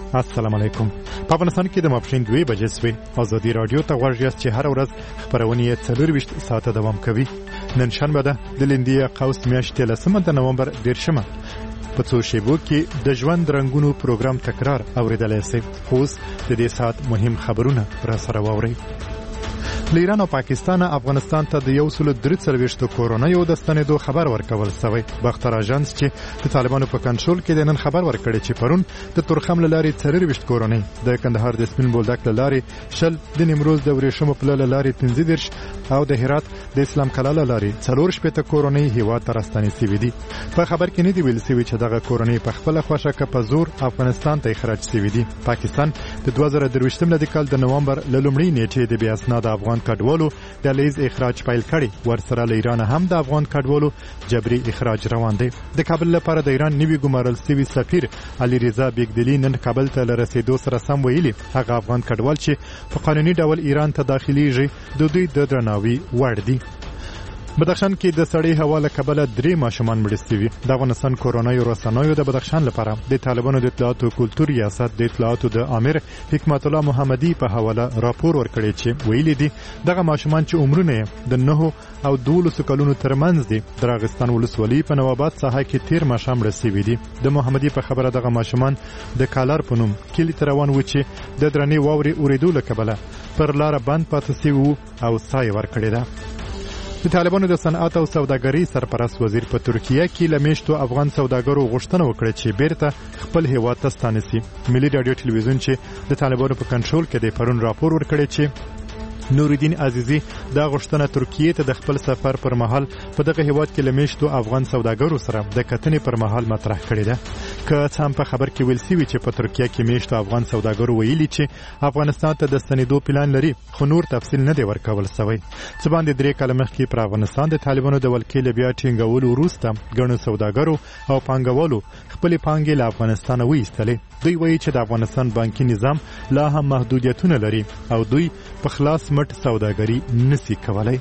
السلام علیکم. په افغانستان کې د ماپښین 2 بجې سوي ازادي رادیو ته ورژیاست چې هر ورځ خبرونه 24 ساعته دوام کوي. نن شنبه ده د لیندیا قوس میاشتې 10 د نومبر 10 په څو شیبو کې د ژوند رنگونو پروګرام تکرار اوریدلای شئ. خو د دې ساعت مهم خبرونه را سره واورئ. ایران او پاکستان افغانستان ته د 143 کورونا یو د ستنېدو خبر ورکول شوی. باختر اژانس چې د طالبانو په کنټرول کې د نن خبر ورکړی چې پرون د تورخم لاري 24 کورونا د کندهار د سپین بولدک لاري شل د نیمروز د ورېښمو پل لاري 15 او د هرات د اسلام کلا لاري 4 کورونا هیوا ترستانې سوي دي. په خبر کې نه دی ویل شوی چې دغه کورونا په خپل خوښه کې په زور افغانستان ته اخراج شوی دي. پاکستان د 2023 کال د نومبر لومړۍ نیټې د بیا اسناد افغان کډوالو د لیز اخراج پیل کړي. ورسره له ایران هم د افغان کډوالو جبري اخراج روان دی. د کابل لپاره د ایران نیوی ګمارل سوي سفیر علي رضا بیگدلی نن کابل ته لرسېدو سره سم ویلي هغه افغان کډوال چې په قانوني ډول ایران ته داخليږي د دوی د درناوي وړ دي. بدخشان کې د سړې هوا له کبله 3 ماشومان مړ شوي. د افغانستان کورونا رسنیو د بدخشان لپاره د طالبانو د اطلاعات او کلتور ریاست د اطلاعاتو د امیر حکمت الله محمدي په حواله راپور ورکړی چې ویلي دي دغه ماشومان چې عمرونه د 9 او 12 کلونو ترمنځ دي د راغستان ولسوالۍ په نواباد ساحه کې 13 ماشومان مړ شوي دي. د محمدي په خبره دغه ماشومان د کالر په نوم کلی تروان و چې د درنې واوري اوریدو له کبله پر لار بند پاتې شوی او سای ورکړی ده. د طالبانو د صنعت او سوداګرۍ سرپرست وزیر په ترکیه کې لمیشتو افغان سوداګرو غوښتنه وکړه چې بیرته خپل هیواد ته ستانه شي. ملي رادیو ټلویزیون چې د طالبانو په کنټرول کې د پرون راپور ورکړی چې نوردین عزیزی دا غوښتنه ترکیه ته د خپل سفر پر مهال په دغه هیواد کې لمیشتو افغان سوداګرو سره د کتنې پر مهال مطرح کړې ده. که څه هم په خبر کې ویل شوی چې په ترکیه کې میشتو افغان سوداګرو ویلي چې افغانستان ته د ستنېدو پلان لري خو نور تفصیل نه دی ورکول شوی. څه باندې 3 کال مخکې پر افغانستان د طالبانو د ولکې بیا ټینګولو وروسته ګڼو سوداګرو او پانګوالو خپل پانګې له افغانستان وایستلې. دوی وایي چې د افغانستان بانکي نظام لا هم محدودیتونه لري او دوی په خلاص مټ سوداګري نسی کولای.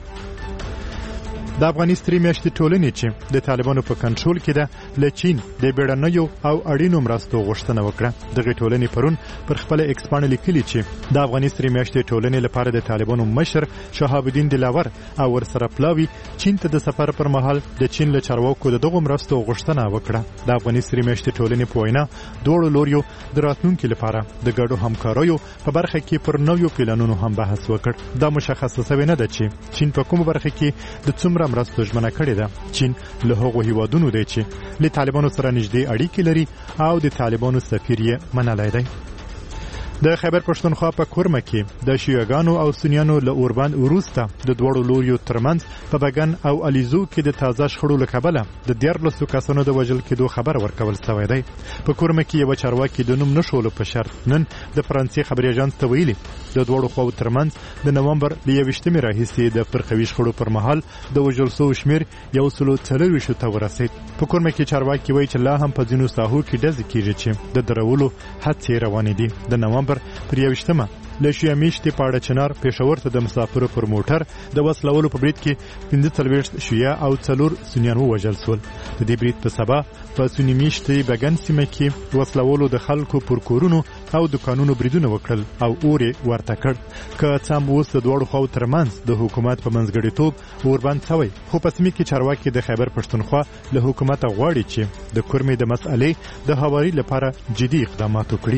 د افغاني ستري میاشتې ټولنې چې د طالبانو په کنټرول کې ده له چین د بیړنیو او اړینو مرستو غوښتنه وکړه. دغه ټولنې پرون پر خپل ایکس باندې لیکلي چې د افغاني ستري میاشتې ټولنې لپاره د طالبانو مشر شهاب الدین دلاور او ورسره پلاوی چین ته د سفر پر مهال د چین له چارواکو دغه مرستو غوښتنه وکړه. د افغاني ستري میاشتې ټولنې په وینا دوه لوريو د راتلونکو لپاره د ګډو همکاریو په برخه کې پر نویو پلانونو هم بحث وکړ. دا مشخصه شوی نه ده چې چین په کومه برخه کې د څومره مرستو ژمنه کړې ده. چین له هغو هیوادونو دی چې له طالبانو سره نږدې اړیکې لري او د طالبانو سفیر یې منلای دی. د خیبر پښتونخوا په کورمه کې د شیعاګانو او سنیانو له اوربند وروسته د دوړو لوريو ترمنځ په بګن او الیزو کې د تازه شخړو له کبله د 14 کسانو د وژل کېدو خبر ورکول شوی دی. په کورمه کې یو چارواکي د نوم نشولو په شرط نن د فرانسې خبري اژانس ته ویلي د دوړو خواو ترمنځ د نومبر د 21 راهیسې د فرخوي شخړو پر مهال د وژل شوو شمیر 140 ته ورسید. په کورمه کې چارواکي وایي چې لا هم په ځینو ساحو کې ډزې کیږي چې د درولو هڅې روانې دي. د نومبر پر 21 له شیعه میشتې پاړه چنار پېښور ته د مسافرو پر موټر د وسلولو په برید کې 45 شیعه او 4 سنیان ووژل شول. د دې برید په سبا په سنی میشتې بګن سیمه کې وسلولو د خلکو پر کورونو او دکانونو بریدونه وکړل او اورې ورته کړ. که څه هم اوس د دوړو خواو ترمنځ د حکومت په منځګړیتوب اوربند شوی خو په سیمه کې چارواکي د خیبر پښتونخوا له حکومت غواړي چې د کورمې د مسئلې د هواري لپاره جدي اقدامات وکړي.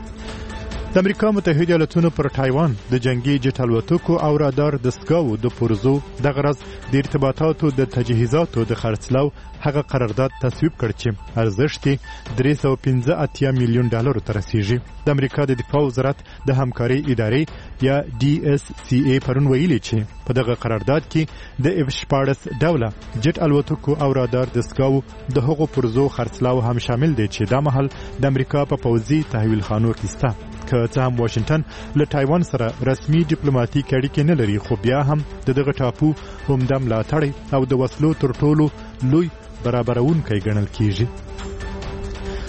د امریکا متحده ایالاتونو پر تایوان د جنگي جټ الوتکو او رادار دستګاو د پرزو د غرض د ارتباطاتو د تجهیزاتو د خرڅلاو هغه قرارداد تصویب کړ چې ارزښت یې $315 میلیون ته رسیږي. د امریکا د دفاع وزارت د همکاري ادارې یا DSCA پرون ویلي چې په دغه قرارداد کې د F-14 ډوله جټ الوتکو او رادار دستګاو د هغو پرزو خرڅلاو هم شامل دی چې دا مهال د امریکا په پوځي تحویل خانو کې سته. که څه هم واشنگټن له تایوان سره رسمي ډیپلوماټیک اړیکې نه لري خو بیا هم دغه ټاپو همدا ملاتړ او د وسلو تر ټولو لوی برابرونکی ګڼل کیږي.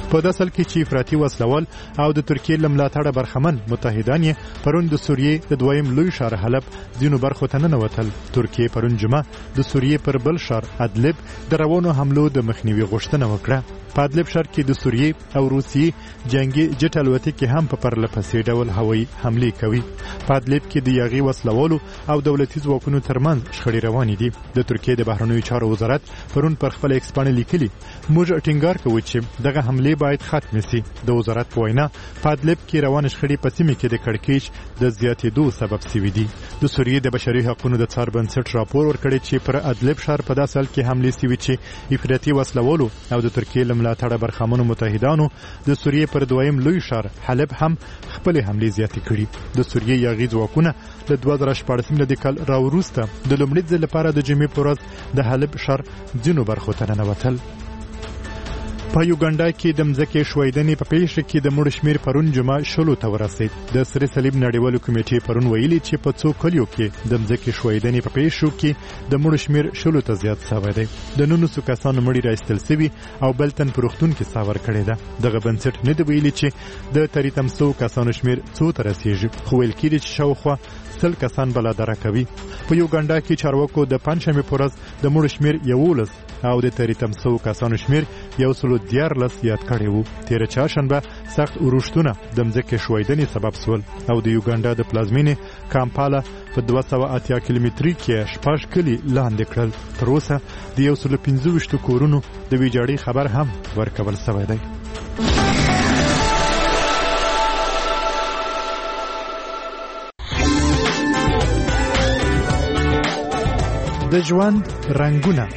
په دې اصل کې چې افراطي وسلوال او د ترکیې له ملاتړه برخمن متحدان یې پرون د سوریې د دویم لوی ښار حلب ځینو برخو ته ننوتل. ترکیې پرون جمعه د سوریې پر بل ښار ادلب د روانو حملو د مخنیوي غوښتنه وکړه. په ادلب ښار کې د سوریې او روسیې جنگي جټ الوتکې هم په پرله پسې ډول هوایي حملې کوي. په ادلب کې د یاغي وسلوالو او دولتي ځواکونو ترمنځ شخړې روانې دي. د ترکیې د بهرنیو چارو وزارت پرون پر خپل ایکس باندې لیکلي موږ ټینګار کوو چې دغه حملې باید ختم شي. د وزارت په وینا په ادلب کې روان شخړې په سیمه کې د کړکېچ د زیاتېدو سبب شوي دي. د سوریې د بشري حقوقو د څار بنسټ راپور ورکړی چې پر ادلب ښار په داسې حال کې حملې شوي چې افراطي وسلوالو او د ترکیې له ملاتړه برخمنو متحدانو د سوریې پر دویم لوی ښار حلب هم خپل حملې زیاتې کړي. د سوریې یاغي ځواکونه د 2014 کال راوروسته د لومړي ځل لپاره د جمعې په ورځ د حلب ښار ځینو برخو ته ننوتل. په یوګانډا کې د مځکې ښویدنې په پیښه کې د مړو شمیر پرون جمعه 10 ته ورسید. د سره صلیب نړیوالو کمیټې پرون ویلي چې په څو کلیو کې د مځکې ښویدنې په پیښو کې د مړو شمیر 10 ته زیات شوی دی. د 900 کسانو مړي راایستل شوي او بل تن په روغتون کې ساور کړی ده. دغه بنسټ نه دی ویلي چې د 300 کسانو شمیر څو ته رسیږي، خو ویل کېږي چې شاوخوا 100 کسان بلادره کوي. په یوګانډا کې چارواکو د پنځشنبه په ورځ د مړو شمیر 11 او د 300 کسانو شمیر 114 یاد کړی وو. تیر چهارشنبه سخت اورښتونه د مځکې ښویدنې سبب شول او د یوګانډا د پلازمینې کامپالا په 280 کیلومتري کې 6 کلی لاندې کړل. تر اوسه د 115 کورونو د ویجاړۍ خبر هم ورکول شوی دی. د ژوند رنگونه.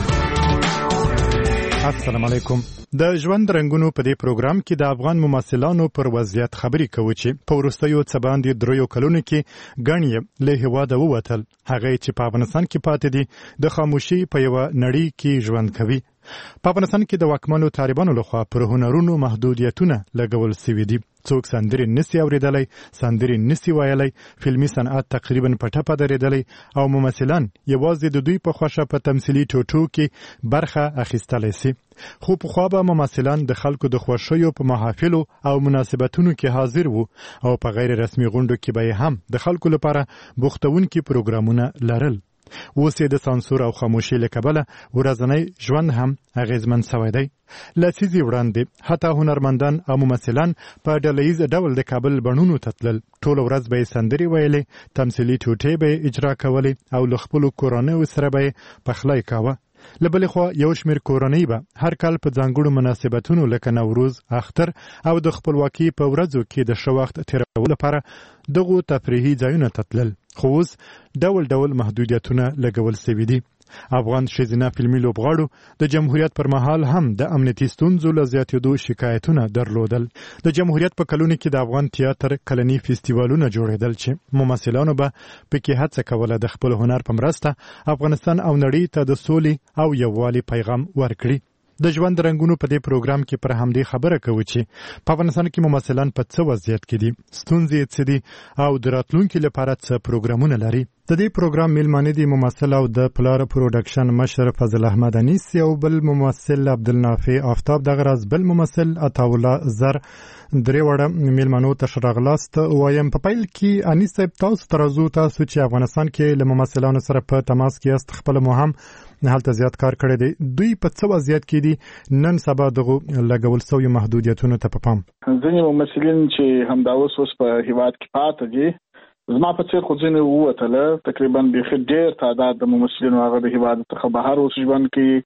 السلام علیکم. د ژوند رنگونو په دې پروګرام کې د افغان ممثلانو پر وضعیت خبرې کوو چې په وروستیو څه باندې 3 کلونو کې ګڼ له هیواده ووتل. هغه چې په افغانستان کې پاتې دي د خاموشي په یو نړۍ کې ژوند کوي. په افغانستان کې د واکمنو طالبانو لخوا پر هنرونو محدودیتونه لګول شوي دي. څوک سندرې نسی اوریدلی، سندرې نسی ویلی، فلمي صنعت تقریبا په ټپه درېدلی او ممثلان یوازې د دوی په خوښه په تمثیلي ټوټو کې برخه اخیستلی سي. خو پخوا به ممثلان د خلکو د خوښیو په محافلو او مناسبتونو کې حاضر وو او په غیر رسمي غونډو کې به هم د خلکو لپاره بوختونکي پروګرامونه لرل. اوس یې د سانسور او خاموشي له کبله ورځنی ژوند هم اغیزمن شوی دی. لسیزې وړاندې حتی هنرمندان او ممثلان په ډلهییز ډول د کابل بڼونو ته تلل. ټوله ورځ به یې سندرې ویلې، تمثیلي ټوټې به یې اجرا کولې او له خپلو کورنیو سره به یې پخلی کاوه. له بلې خوا یو شمېر کورنۍ به هر کال په ځانګړو مناسبتونو لکه نوروز، اختر او د خپلواکۍ په ورځو کې د ښه وخت تېرولو لپاره دغو تفریحي ځایونو ته تلل. خو اوس ډول ډول محدودیتونه لګول شوي دي. افغان ښځینه فلمي لوبغاړو د جمهوریت پر مهال هم د امنیتي ستونزو له زیاتېدو شکایتونه درلودل. د جمهوریت په کلونو کې د افغان تیاتر کلني فستیوالونه جوړېدل چې ممثلانو به پکې هڅه کوله د خپل هنر په مرسته افغانستان او نړۍ ته د سولې او یووالي پیغام ورکړي. د ژوند رنگونو په دې پروګرام کې پر همدې خبره کوو چې په افغانستان کې ممثلان په څه وضعیت کې دي، ستونزې څه دي او د راتلونکي لپاره څه پروګرامونه لري. د دې پروګرام میلمانه دي ممثل او د پلار پروډکشن مشر فضل احمد انیسی او بل ممثل عبدالنافع آفتاب، دغه راز بل ممثل عطاالله زر. درې وړه میلمنو ته ښه راغلاست. وایم په پیل کې انیس صاحب تاسو ته راځو، تاسو چې افغانستان کې له ممثلانو سره په تماس کې یاست، خپل مو هم هلته زیات کار کړی دی. دوی په څه وضعیت کې دي نن سبا دغه لګول شویو محدودیتونو ته په پام؟ ځینې ممثلین چې همدا اوس په هیواد کې پاتې دي، زما په څیر خو ځینې ووتله، تقریبا بیخي ډېر تعداد د ممثلینو هغه د هیواد څخه بهر اوس ژوند کوي.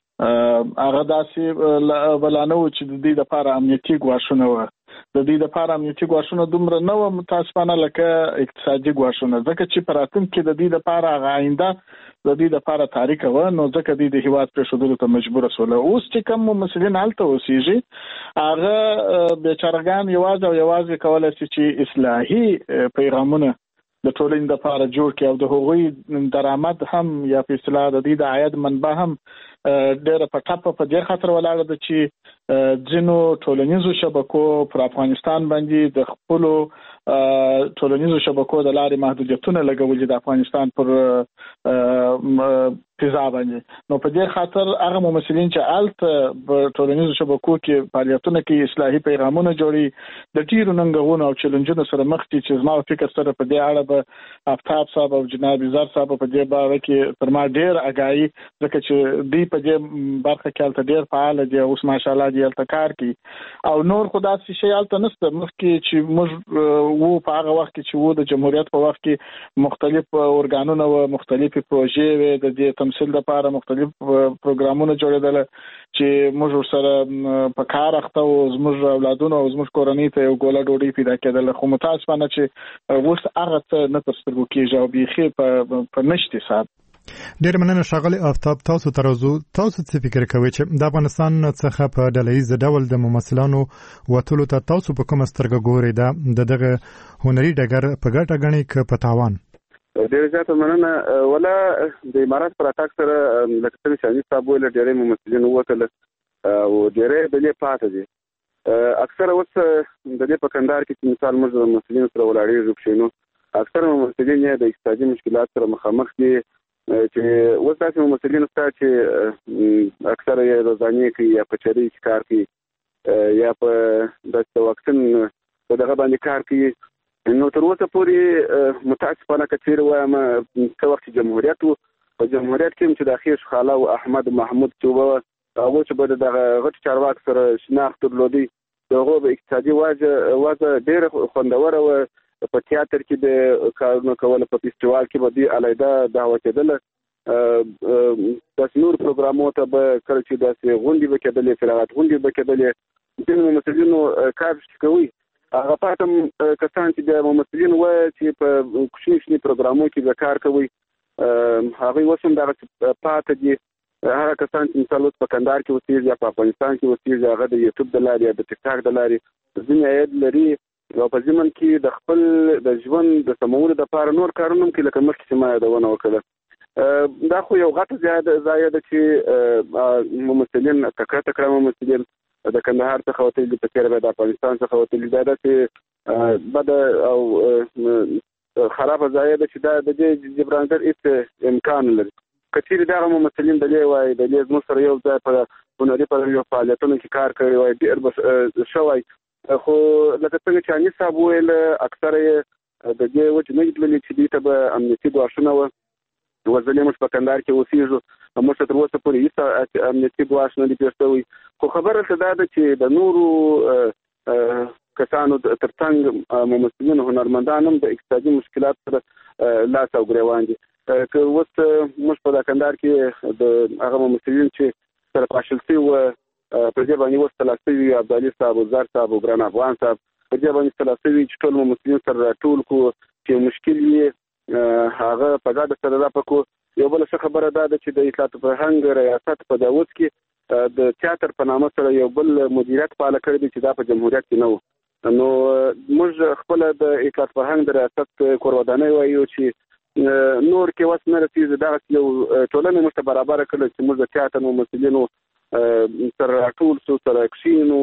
هغه داسې بلانه و چې د دې لپاره امنیتي ګواښونه وه. د دې لپاره امنیتي ګواښونه دومره نه وه متاسفانه لکه اقتصادي ګواښونه، ځکه چې په راتلونکي کې د دې لپاره هغه آینده د دې لپاره تاریکه وه، نو ځکه دوی د هیواد پرېښودلو ته مجبوره شوله. اوس چې کوم ممثلین هلته اوسېږي، هغه بیچارهګان یوازې او یوازې کولی شي چې اصلاحي پیغامونه د ټولنې لپاره جوړ کړي او د هغوی درآمد هم یا په اصطلاح د دې د عاید منبع هم ډېره په ټپه په دې خاطر ولاړه ده چې ځینو ټولنیزو شبکو پر افغانستان باندې د خپلو ټولنیزو شبکو د لارې محدودیتونه لګولې د افغانستان پر فضا باندې. نو په دې خاطر هغه ممثلین چې الت په ټولنیزو شبکو کې فعالیتونه کوي، اصلاحي پیغامونه جوړي، د ډیرو ننګونو او چیلنجونو سره مخ دي چې زما فکر سره په دې اړه به آفتاب صاحب او جناب زار صاحب په دې باره کې تر ما ډیر اگاهي، ځکه چې دوی په دې برخه کې الته ډیر فعال دي، اوس ماشاءالله دي الته کار کوي. او نور خدای څه شي الته نشته. مخکې چې موږ وو په هغه وخت کې چې وو د جمهوریت په وخت کې مختلف اورګانونه او مختلفې پروژې وې د دې تمثيل لپاره، مختلف پروګرامونه جوړېدل چې موږ سره په کار اخته او زموږ اولادونو او زموږ کورنۍ ته یو ګوله ډوډۍ پیدا کېدل. خو متاسفانه چې اوس هغه څه نه تر سترګو کېږي او بیخي په نشته صاحب. ډېر مننه ښاغلی آفتاب. تاسو څه فکر کوئ چې د افغانستان څخه په ډلهییز ډول د ممثلانو وتلو ته تاسو په کومه سترګه ګورئ؟ دغه هنري ډګر په ګټه ګڼئ که په تاوان؟ ډېر زیاته مننه. ولا د امارات پر اتاک سره لکه څنګه چې انیس صاحب ویل ډېرې ممثلین ووتل او ډېرې ډلې پاتې دي. اکثره اوس د دې په کندهار کې چې مثال موږ د ممثلینو سره ولاړېږو کښې نو اکثره ممثلین یې د اقتصادي مشکلات سره مخامخ دي چې اوس داسې ممثلین شته چې اکثره یې روزانې کوي یا په چرۍ کې کار کوي یا په داسې واکسین په دغه باندې کار کوي. نو تر اوسه پورې متاسفانه که چېرې وایم څه وخت چې جمهوریت و، په جمهوریت کې چې د خیش خاله او احمد محمود چوبه هغوی چې به د دغه غټ چارواکو سره شناخت درلودی، د هغو به اقتصادي وضع ډېره خوندوره وه. په تیاتر کې د کارونو کوله، په فیسټیوال کې به دوی علیحده دعوه کېدله، داسې نور پروګرامو ته به کله چې داسې غونډې به کېدلې، فراغت غونډې به کېدلې، ځینې ممثلینو کار کوي. هغه پاتم کسان چې د ممثلین وایي چې په کوچني پروګرامو کې به کار کوي، هغوی اوس هم دغه پاتې دي. هغه کسان چې مثال اوس په کندهار کې اوسېږي یا په افغانستان کې اوسېږي، هغه د یوټیوب د لارې یا د ټیک ټاک د لارې ځینې عاید لري او په ضمن کې د خپل د ژوند د سمولو دپاره نور کارونه هم کوي، لکه مخکې چې ما یادونه وکړه. دا خو یو غټه ځایه ده چې ممثلین تکړه ممثلین د کندهار څخه وتلي دي، په تېره بیا د افغانستان څخه وتلي دي. دا داسې بده او خرابه ځایه ده چې دا د دې جبرانېدل هېڅ امکان نه لري. که چېرې دغه ممثلین دلې وایي دلې زموږ سره یو ځای په هنري فعالیتونو کې کار کړی وای، ډېر به شوی. خو لکه څنګه چې انیس صاحب وویل اکثره یې د دې وجې نه لیدلي چې دوی ته به امنیتي ګواښونه وه. وزلې موږ په کندهار کې اوسېږو، موږ ته تر اوسه پورې هېڅ امنیتي ګواښ نه دی پېښ شوی. خو خبره څه دا ده چې د نورو کسانو تر څنګ ممثلین هنرمندان هم د اقتصادي مشکلات سره لاس او ګرېوان دي. که اوس موږ په کندهار کې د هغه ممثلین چې سره پاشل شوي وه په دې باندې اوس تلا شوي عبدالي صاحب او زار صاحب او ګران افغان صاحب په دې باندې تلا شوي چې ټول ممثلین سره راټول کړو چې مشکل یې هغه په ګډه سره راپکو. یو بله ښه خبره دا ده چې د اطلاعات فرهنګ ریاست په داوود کې د تیاتر په نامه سره یو بل مدیریت فعاله کړی دی چې دا په جمهوریت کې نه و. نو موږ خپله د اطلاعات فرهنګ د ریاست کورودانۍ وایو چې نور کې وس نه رسېږي. دغسې یو ټولنه موږ ته برابره کړله چې موږ د تیاتر ممثلینو سره راټول شو، سره کښېنو.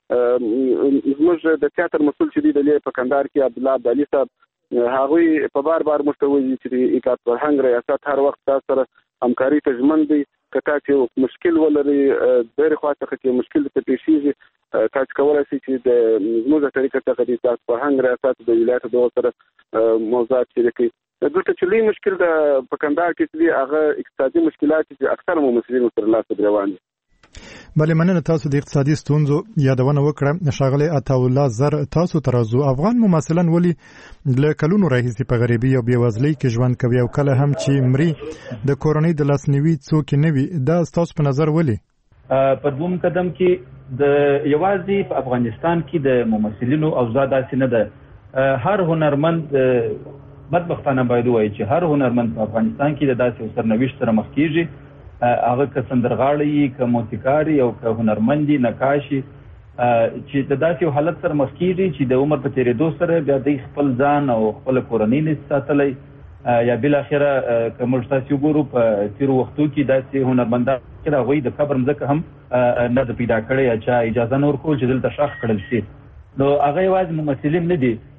زموږ د تیاتر مسؤل چې دی د په کندهار کې عبدالله عبدالي صاحب، هغوی په بار موږ ته وایي چې د اطلاعات فرهنګ ریاست هر وخت تاسو سره همکاري ته ژمن دی. که تاسو مشکل ولرئ بلې خوا څخه چې مشکل درته پیښېږي، تاسو کولی شئ چې زموږ د طریقه څخه د اطلاعات فرهنګ ریاست د ولایت دغو سره موضوعات شریک کړئ. دلته چې لوی مشکل په کندهار کې چې دی هغه اقتصادي مشکلات چې اکثره ممثلینو سره لاس ګرېوان دي. بله مننه. تاسو د اقتصادي ستونزو یادونه وکړه. ښاغلی عطاالله زر، تاسو ته راځو. افغان ممثلان ولې له کلونو راهیسې په غریبۍ او بېوزلۍ کې ژوند کوي او کله هم چې مري د کورنۍ د لاسنیوي څوک نه وي؟ دا ستاسو په نظر ولې؟ په دوم قدم کې د یوازې په افغانستان کې د ممثلینو اوضاع داسې نه ده. هر هنرمند بدبختانه باید ووایي چې هر هنرمند په افغانستان کې د داسې یو سرنوشت سره مخ کېږي، هغه که سندرغاړی، که موسیقار او که هنرمندي، نقاشي، چې د داسې یو حالت سره مخ کېږي چې د عمر په تېرېدو سره بیا دوی خپل ځان او خپله کورنۍ نشي ساتلی، یا بالاخره که موږ تاسې وګورو په تېرو وختو کې داسې هنرمندان چې هغوی د قبر مځکه هم نه ده پیدا کړې یا چا اجازه نه ورکول چې دلته ښخ کړل شي. نو هغه یوازې ممثلین نه دي،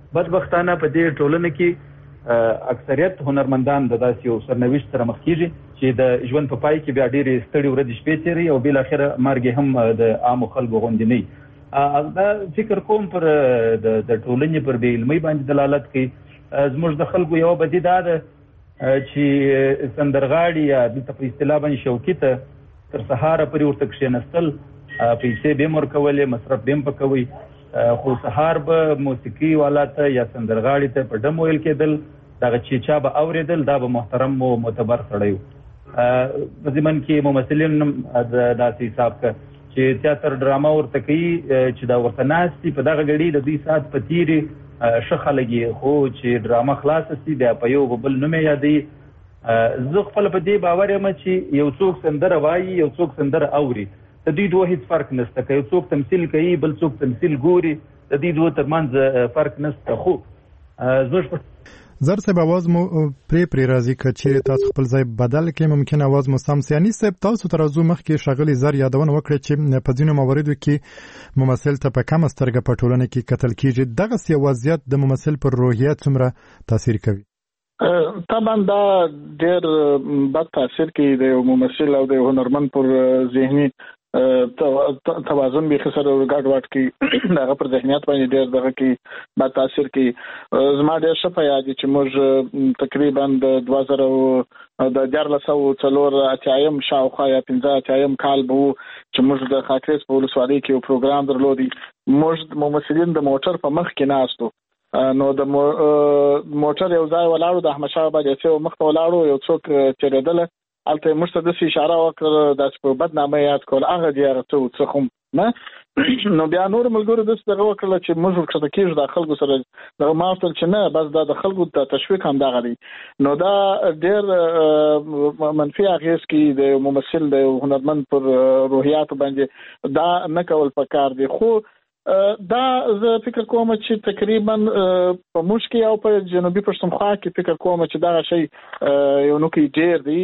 بدبختانه په دې ټولنه کې اکثریت هنرمندان د داسې یو سرنوشت سره مخ کیږي چې د ژوند په پای کې بیا ډېرې ستړي ورځې شپې تېري او بل اخر مرګ هم د عامو خلکو غوندې نه دا فکر کوم پر د ټولنې پر بې علمۍ باندې دلالت کوي. زموږ د خلکو یو بدي دا ده چې سندرغاړي یا دلته په اصطلاح باندې شوکي ته تر سهاره پورې ورته کښېنستل، پیسې به هم ورکولې، مصرف به هم پکوي، خو سهار به موسیقي والا ته یا سندرغاړي ته په ډم ویل کېدل، دغه چې چا به اورېدل دا به محترم و معتبر سړی و. په ضمن کې ممثلین داسې حساب که چې تیاتر ډرامه ورته کوي چې دا ورته ناست دي په دغه ګړي د دوی ساعت په تېرې ښه خلک یې، خو چې ډرامه خلاصه سي بیا په یو بل نوم یې یادوي. زه خپله په دې باور یم چې یو څوک سندره وایي، یو څوک سندره اوري، د دوی دوه هېڅ فرق نشته. که یو څوک تمثیل کوي بل څوک تمثیل ګوري، د دې دوه ترمنځ فرق نشته. خو زر صاحب اواز مو پرې راځي که چیرې تاسو خپل ځای بدل کړئ ممکن اواز مو سم سي. انیس صاحب تاسو تر اوسه مخکې ښاغلي زر یادونه وکړه چې په ځینو مواردو کې ممثل ته په کمه سترګه په ټولنه کې کتل کیږي. دغسې وضعیت د ممثل پر روحیه څومره تاثیر کوي؟ طبعا دا ډېر بد تاثیر کوي د یو ممثل او د هنرمند پر ذهني توازن به خسر او ګډوډ کی دغه پر ذهنیت باندې ډېر دغه کی با تاثیر کی. زما ډېر ښه په یاد چې موږ تقریبا د 2014 شاوخوا یا 15 کال به چې موږ د خاکریز په ولسوالۍ کې یو پروګرام درلودی. موږ ممثلین د موټر په مخ کې ناستو، نو د موټر یو ځای ولاړو، د احمدشاه بابا جسې مخ ته ولاړو، یو څوک چیرېدله البته موږ ته داسې اشاره وکړه داسې په بدنامه یاد کول هغه دی هغه څه خو نه. نو بیا نور ملګرو داسې دغه وکړله چې موږ ورکښته کېږو د خلکو سره دغه ما ورته چې نه بس دا د خلکو د تشویق هم دغه دی. نو دا ډېر منفي اغېز کوي د ممثل د هنرمند پر روحیاتو باندې، دا نه کول پکار دی. خو دا زه فکر کوم چې تقریبا په موږ کې او په جنوبي پښتونخوا کې فکر کوم چې دا شی یو نو کې ډېر دی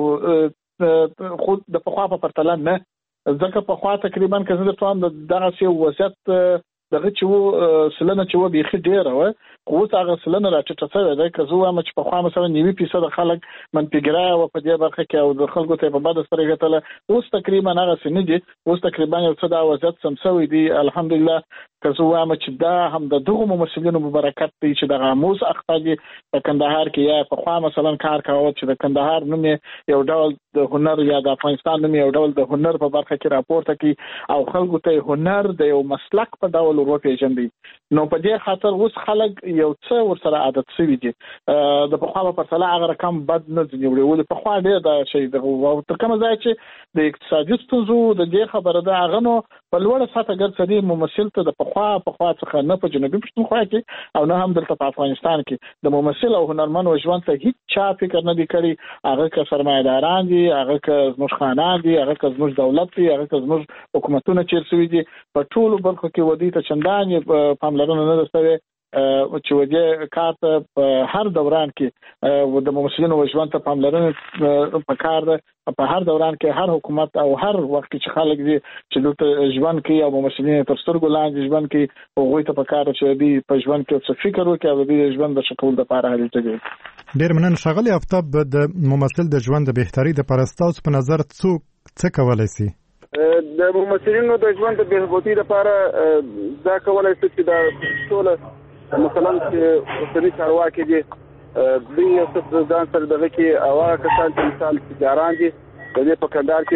او خود د پخوا په پرتله نه، ځکه پخوا تقریبا که زه درته وایم دغه یو وضعیت دغه چې و سلنه چې و بیخي ډېره وه، خو اوس هغه سلنه راټیټه شوې ده. که زه وایم چې پخوا مثلا 90% خلک منفیګرایه وه په دې برخه کې او د خلکو ته یې په بده سترګه کتله، اوس تقریبا هغسې نه دي. اوس تقریبا یو څه دا وضعیت سم شوی دی الحمدلله. که زه وایم چې دا هم د دغو ممثلینو په برکت دی چې دغه اموز اخته دي په کندهار کې، یا پخوا مثلا کار کاوه چې د کندهار نوم یو ډول د هنر یا د افغانستان نوم یو ډول د هنر په برخه کې راپورته کړي او خلکو ته هنر د یو مسلک په ډول وپېژندي. نو په دې خاطر اوس خلک یو څه ورسره عادت شوي دي. د پخوا په پرتله هغه رقم بد نه ځي وړي، ولې پخوا ډېر دا شی دغه تر کومه ځای چې د اقتصادي ستونزو د دې خبره ده هغه نو په لوړه سطحه ګرځېدي ممثل ته د پخوا څخه نه په جنوبي پښتونخوا کې او نه هم دلته په افغانستان کې د ممثل او هنرمند ژوند ته هیڅ چا فکر نه دی کړی. هغه که سرمایه‌داران دي، هغه که زموږ خانان دي، هغه که زموږ دولت دی، هغه که زموږ حکومتونه چیر شوي دي، په ټولو برخو کې ودی ته چندانې پاملرنه نه ده شوې چې ودې کار ته په هر دوران کې د ممثلینو ژوند ته پاملرنه پکار ده. په هر دوران کې هر حکومت او هر وخت کې چې خلک دي چې دلته ژوند کوي او ممثلین تر سترګو لاندې ژوند کوي، هغوی ته پکار ده چې دوی په ژوند کې څه فکر وکړي او د ژوند د ښه کولو دپاره هلته دي. ډېر مننه ښاغلی آفتاب. د ممثل د ژوند د بهترۍ دپاره ستاسو په نظر څوک څه کولی سي؟ د ممثلینو د ژوند د بهبودۍ لپاره دا کولی سي چې دا ټوله مثلا چې اوسني چارواکي دي دوی یو څه ځان سره دغه کې او هغه کسان چې مثال تجاران دي د دې په کندهار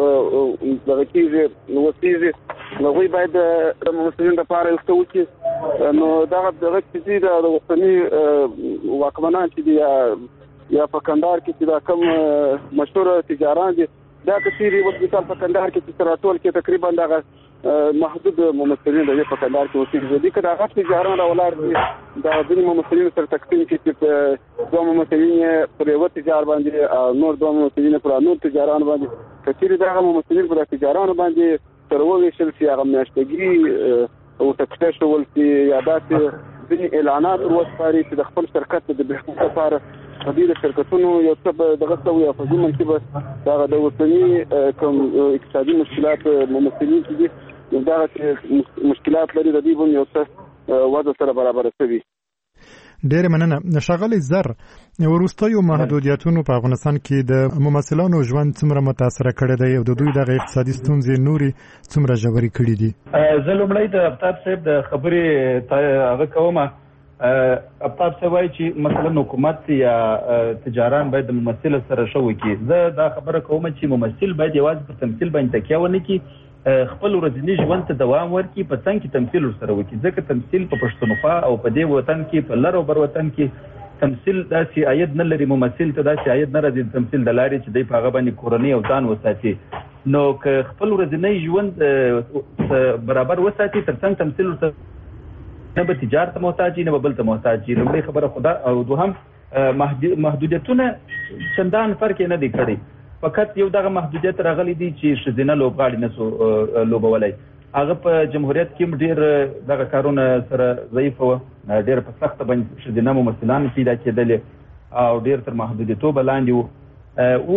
کې دغه کېږي وسیږي، هغوی باید د ممثلینو لپاره یو څه وکړي. نو دغه چې د اوسني واکمنان چې دي یا په کندهار کې چې دا کوم مشهور تجاران دي دا کثیرې اوس مثال په کندهار کې چې راټول کې تقریبا دغه محدود ممثلین د په کندهار کې اوسېږي. دي که دغه تجاران راولاړ دي د ځینې ممثلینو سره تقسیم کړي چې دوه ممثلین پر یوه تجار باندې او نور دوه ممثلین پر نور تجاران باندې، که چېرې دغه ممثلین پر تجارانو باندې سره وویشل شي، هغه میاشتګي ورته کښېښول شي یا داسې ځینې اعلانات ور وسپاري چې د خپل شرکت د بهبود لپاره په دې د شرکتونو یو څه به دغه څه وي او په ضمن کې به دغه د اوسني کوم اقتصادي مشکلات ممثلین چې دي دغه مشکلات لري د دې باندې یو څه وضع سره برابر شوي. ډېر مننه ښاغلی زر. وروستیو محدودیتونو په افغانستان کې د ممثلانو ژوند څومره متاثر کړی دی او د دوی د اقتصادي ستونزې نوري څومره ژورې کړي دي؟ زه لومړی د افطاب صاحب د خبرې هغه کوم. افطاب صاحب وایي چې مثلا حکومت یا تجاران باید د ممثل سره ښه وکړي. زه دا خبره کوم چې ممثل باید یوازې په تمثیل باندې تکیه ونه کړي، خپل ورځني ژوند ته دوام ورکړي، په څنګ کې تمثیل ورسره وکړي. ځکه تمثیل په پښتونخوا او په دې وطن کې په لر او بر وطن کې تمثیل داسې عاید نه لري، ممثل ته داسې عاید نه راځي تمثیل د لارې چې دی په هغه باندې کورنۍ او ځان وساتي. نو که خپل ورځنی ژوند برابر وساتي، ترڅنګ تمثیل ورسره نه به تجارت ته محتاج نه به بل ته محتاج. لومړی خبره خدا او دوهم محدودیتونه چندان فرق نه دی کړی، فقط یو دغه محدودیت راغلی دی چې ښځینه لوبغاړي نسو لوبولی. هغه په جمهوریت کې ډېر دغه کارونه سره ضعیف وه، ډېر په سخته باندې ښځینه ممثلان پیدا کېدلې او ډېر تر محدودیتوبه لاندې وو.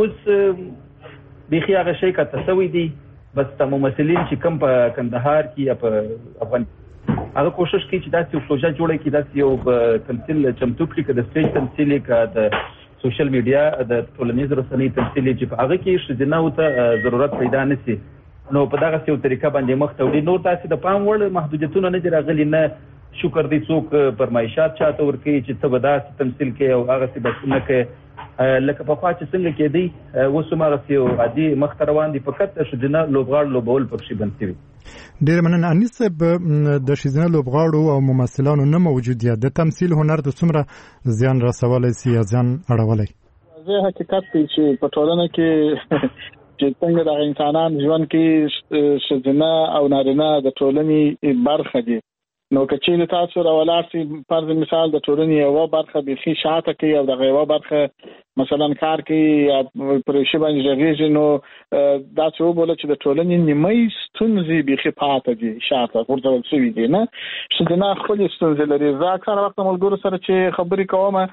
اوس بیخي هغه شی کته شوی دی، بس ته ممثلین چې کوم په کندهار کې یا په افغانستان هغه کوشش کوي چې داسې یو پروژه جوړه کړي، داسې یو تمثیل چمتو کړي، که د سټیج تمثیل یې که د سوشل میډیا د ټولنیزو رسنۍ تمثیل یې چې په هغه کې ښځینهو ته ضرورت پیدا نه شي، نو په دغسې یو طریقه باندې مخ ته وړي. نور داسې د پام وړ محدودیتونه نه دي راغلي، نه شکر دی څوک فرمایشات چاته ورکوي چې ته به داسې تمثیل کوې او هغسې بس نه کوې لکه پخوا چې څنګه کېدی. اوس هم هغسې یو عادي مخ ته روان دي، فقط د ښځینه لوبغاړو لوبول پکښې بند شوي. ډېر مننه. انیس صاحب، د ښځینه لوبغاړو او ممثلانو نه موجودیت د تمثیل هنر ته څومره زیان رسولی سي یا زیان اړولی؟ زه حقیقت دی چې په ټولنه کې چې څنګه د انسانان ژوند کې ښځینه او نارینه د ټولنې برخه دي، نو که چېرې تاسو راولاړ سئ فرض مثال د ټولنې یوه برخه بیخي شاته کوي او دغه یوه برخه مثلا کار کوي یا پر شی باندې ژغېږي، نو داسې وبوله چې د ټولنې نیمایي ستونزې بیخي پاته دي، شاته غورځول شوي دي. نه ښځینه خپلې ستونزې لري. زه اکثره وخت ملګرو سره چې خبرې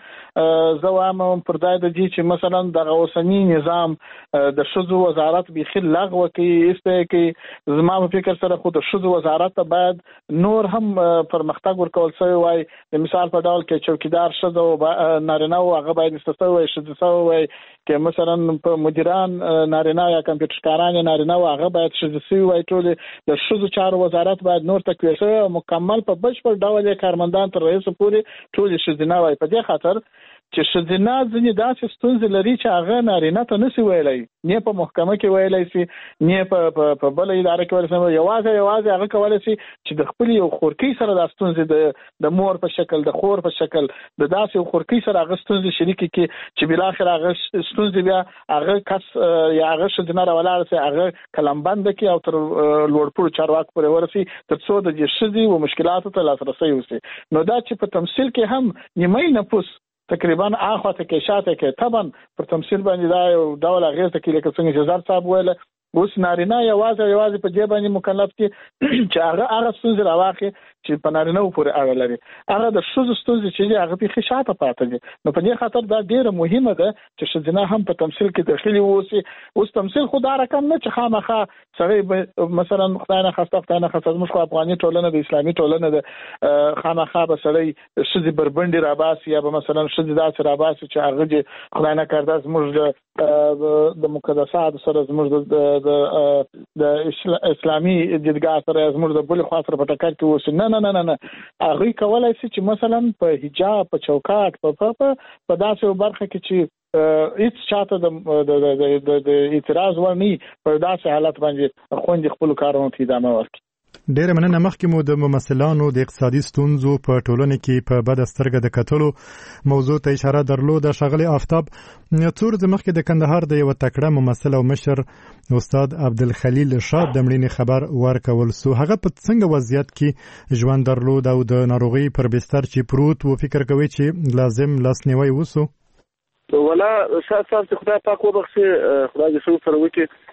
کوم، زه وایم پر ځای د دې چې مثلا دغه اوسني نظام د ښځو وزارت بیخي لغوه کوي، ایسته کوي. زما په فکر سره خو د ښځو وزارت ته باید نور هم پرمختګ ورکول شوی وای. د مثال په ډول کې چوکیدار ښځه او نارینه و هغه باید ایسته وای، ښځه وای که مثلا په مدیران نارینه یا کمپیوټر کاران نارینه و هغه باید ښځه شوي وای. ټول د ښځو چارو وزارت باید نور تقویه شوی او مکمل په بشپړ ډول کارمندان تر رئیس پورې ټول ښځینه وای. په دې خاطر چې ښځینه ځینې داسې ستونزې لري چې هغه نارینه ته نشي ویلی، نه په محکمه کې ویلی شي، نه په بله اداره کې ویلی شي. یوازې هغه کولی شي چې د خپلې یو خورکۍ سره دا ستونزې د مور په شکل، د خور په شکل، د داسې یو خورکۍ سره هغه ستونزې شریکې کړي چې بالاخره هغه ستونزې بیا هغه کس یا هغه ښځینه راولاړه شي، هغه قلمبنده کړي او تر لوړپوړو چارواکو پورې ورسي، تر څو د دې ښځې و مشکلاتو ته لاسرسی وشي. نو دا چې په تمثیل کې هم نیمایي نفوس تقریبا اخواته کې شاته کې طبعا پر تمثیل باندې دا یو ډول اغیزه کوي، لکه څنګه چې زر صاحب ویل. اوس نارینه یوازې په دې باندې مکلف دي چې هغه ستونزې راواخلي چې په نارینه پورې اړه لري. هغه د ښځو ستونزې چې هغه بیخي شاته پاتې دي. نو په دې خاطر دا ډېره مهمه ده چې ښځینه هم په تمثیل کې داخلي واوسي. اوس تمثیل خو دا رقم نه چې خامخا سړی مثلا خدای نه خسته موږ خو افغاني ټولنه د اسلامي ټولنه د خامخا به سړی ښځې بربنډې راباسي یا به مثلا ښځې داسې راباسي چې هغه خدای نه کرده زموږ د مقدساتو سره زموږ د اسلامي دیدګاه سره زموږ د بلې خوا سره په ټکر کې اوسي. نه هغوی کولی شي چې مثلا په حجاب، په چوکاټ، په داسې یو برخه کې چې هیڅ چاته د اعتراض ور نه وي، په داسې حالت باندې خوندې خپلو کارونو ته ادامه ورکړي. ډېر مننه. مخکې مو د ممثلانو د اقتصادي ستونزو په ټولنه کې په بده سترګه د کتلو موضوع ته اشاره درلوده. ښاغلی آفتاب، څو ورځې مخکې د کندهار د یوه تکړه ممثل او مشر استاد عبدالخلیل شاد د مړینې خبر ورکول سو. هغه په څنګه وضعیت کې ژوند درلود او د ناروغۍ پر بستر چې پروت و فکر کوي چې لازم لاسنیوی وسو؟ ولا شاد صاحب چې خدای پاک وبخښي، خدای دې ښه سره وکړي.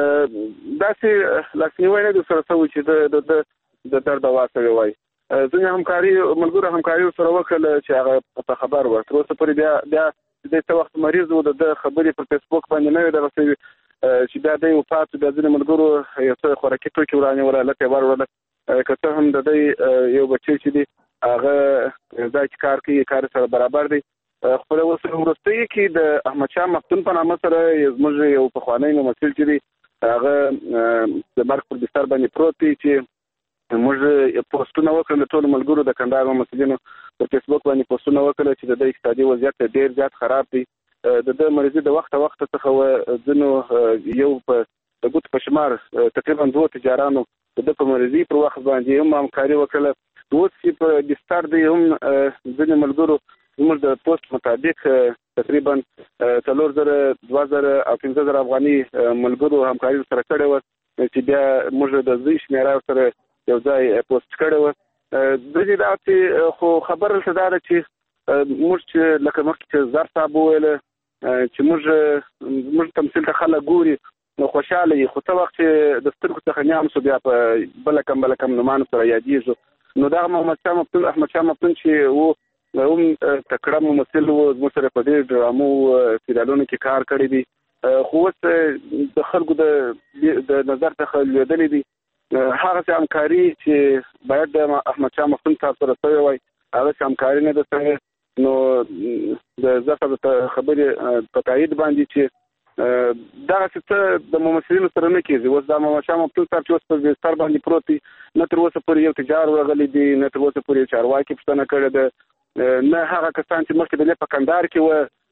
داسې لاسنیوی نه د سره سوي چې د درد دوا سوی وای. ځینې ملګرو همکاري سره وکړله چې هغه په خبر ور تر اوسه پورې بیا د څه وخت مریض و، د خبرې پر فیسبوک باندې نه وي دغه سوي چې بیا دی وفات. بیا ځینې ملګرو یو څه خوراکي توکي ورانیوله، لکه ورورله که څه هم د دی یو بچی چې دی هغه ځای کې کار کوي کار سره برابر دی. خو اوس وروستي کې د احمد شاه مفتون په نامه سره زموږ یو پخوانی ممثل چې دی هغه د مرګ پر بستر باندې پروت دی چې موږ پوسټونه وکړل ټول ملګرو د کندهار ممثلینو په فیسبوک باندې پوسټونه وکړل چې د اقتصادي وضعیت ډیر زیات خراب دی. د مریضي د وخت څخه ځنو یو په ګوت په شمار تقریبا 2 تجارانو د په مریضي پر وخت باندې هم همکاري وکړه. اوس چې په بستر دی هم ځینې ملګرو زموږ د پوسټ مطابق تقریبا 4000 2000 او 15000 افغاني ملګرو همکاري سره کړې و چې بیا موږ د زوی شمیره سره یو ځای پوسټ کړې و. د دې دا خو خبره څه ده چې موږ چې لکه مخکې چې زار صاحب وویل چې موږ تمثیل ته خلک ګوري نو خوشاله یې، خو څه وخت چې د سترګو څخه نیام سو بیا په بله کم نومانو سره یادېږو. نو دا احمد شاه مفتون چې و هم تکړه ممثل و، زموږ سره په دې ډرامو سریالونو کې کار کړی دی، خو اوس د خلکو د نظر څخه لوېدلی دی. هغه همکاري چې باید د احمد شاه مفتون صاحب سره شوې وای هغه همکاري نه ده شوې. نو د زه د خبرې په تایید باندې چې دغه څه د ممثلینو سره نه کېږي. اوس د احمد شاه مفتون صاحب چې اوس په بستر باندې پروت دی، نه تر اوسه پورې یو تجار ورغلی دی، نه تر اوسه پورې چارواکي پوښتنه کړې ده، نه هغه کسان چې مخکې د دې په کندهار کې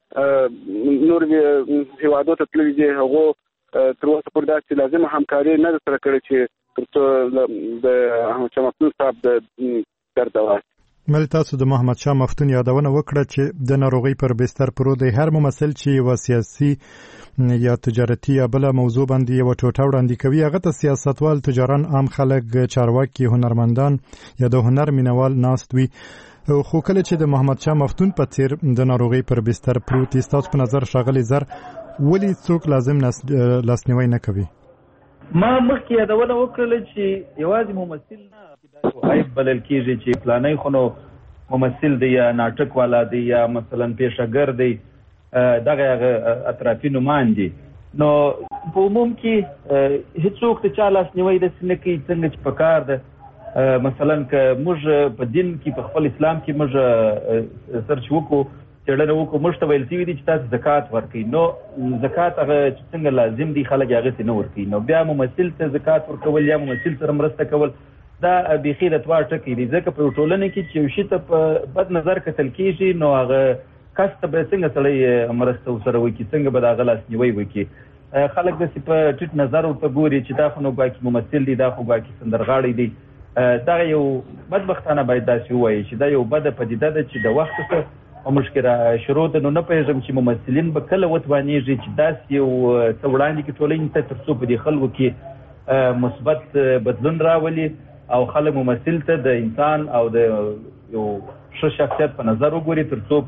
وو نور هېوادو ته تللي دي هغو تر اوسه پورې داسې لازمه همکاري نه ده سره کړې چې تر څو د احمد شاه مفتون صاحب د درد دوا. مل تاسو د محمد شاه مفتون یادونه وکړه چې د ناروغۍ پر بستر پروت دی. هر ممثل چې یو سیاسي یا تجارتي یا بل موضوع باندې یو ټوټه وړاندې کوي، هغه ته سیاستوال، تجاران، عام خلک، چارواکي، هنرمندان یا د هنر مینوال ناست وي. خو کله چې د محمد شاه مفتون په څیر د ناروغۍ پر بستر پروت دی، ستاسو په نظر ښاغلی زر ولې څوک لازم لاسنیوی نه کوي؟ ما مخکې یادونه وکړله چې یوازې ممثل نه عیب بلل کېږي چې فلانی خو نو ممثل دی یا ناټک والا دی یا مثلا پیشهګر دی، دغه هغه اطرافي نومان دي. نو په عموم کې هیڅوک د چا لاسنیوی داسې نه کوي څنګه چې پکار ده. مثلا که موږ په دین کې په خپل اسلام کې موږ سرچ وکړو، څېړنه وکړو، موږ ته ویل شوي دي چې تاسو زکات ورکوئ. نو زکات هغه چې څنګه لازم دي خلک هغسې نه ورکوي. نو بیا ممثل ته زکات ورکول یا ممثل سره مرسته کول دا بیخي د توار ټکی دی، ځکه په ټولنه کې چې یو شي ته په بد نظر کتل کېږي نو هغه کس ته به څنګه سړی مرسته ورسره وکړي، څنګه به د هغه لاسنیوی وکړي. خلک داسې په ټیټ نظر ورته ګوري چې دا خو نو ګواکې ممثل دی، دا خو ګواکې سندرغاړی دی. دغه یو بدبختانه باید داسې ووایي چې دا یو بده پدیده ده چې د وخت څخه او مشکله شروع ده. نو نه پوهېږم چې ممثلین به کله وتوانېږي چې داسې یو څه وړاندې کړي ټولنې ته تر څو په دې خلکو کې مثبت بدلون راولي او خلک ممثل ته د انسان او د یو ښه شخصیت په نظر وګوري، تر څو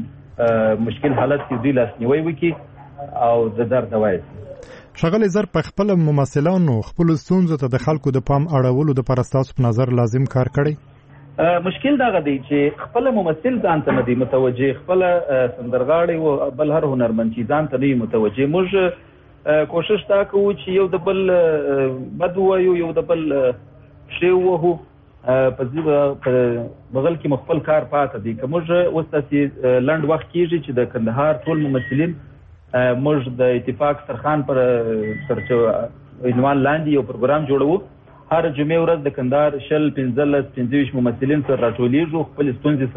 په مشکل حالت کې دوی لاسنیوی وکړي او د درد دوا یې. ښاغلی زر، په خپله ممثلانو خپلو ستونزو ته د خلکو د پام اړولو دپاره ستاسو په نظر لازم کار کړی؟ مشکل دغه دی چې خپله ممثل ځان ته نه دی متوجه، خپله سندرغاړی او بل هر هنرمند چې ځان ته نه وي متوجه. موږ کوشش دا کوو چې یو د بل بد ووایو، یو د بل شی ووهو، په بغل کې مخفل کار پاته دی. که موږ اوس داسې لنډ وخت کېږي چې د کندهار ټول ممثلین موږ د اتفاق سرخان پر عنوان لاندې یو پروګرام جوړوو. هر جمعې ورځ د کندهار 15-15 ممثلین سره راټولیږو، خپل ستونزې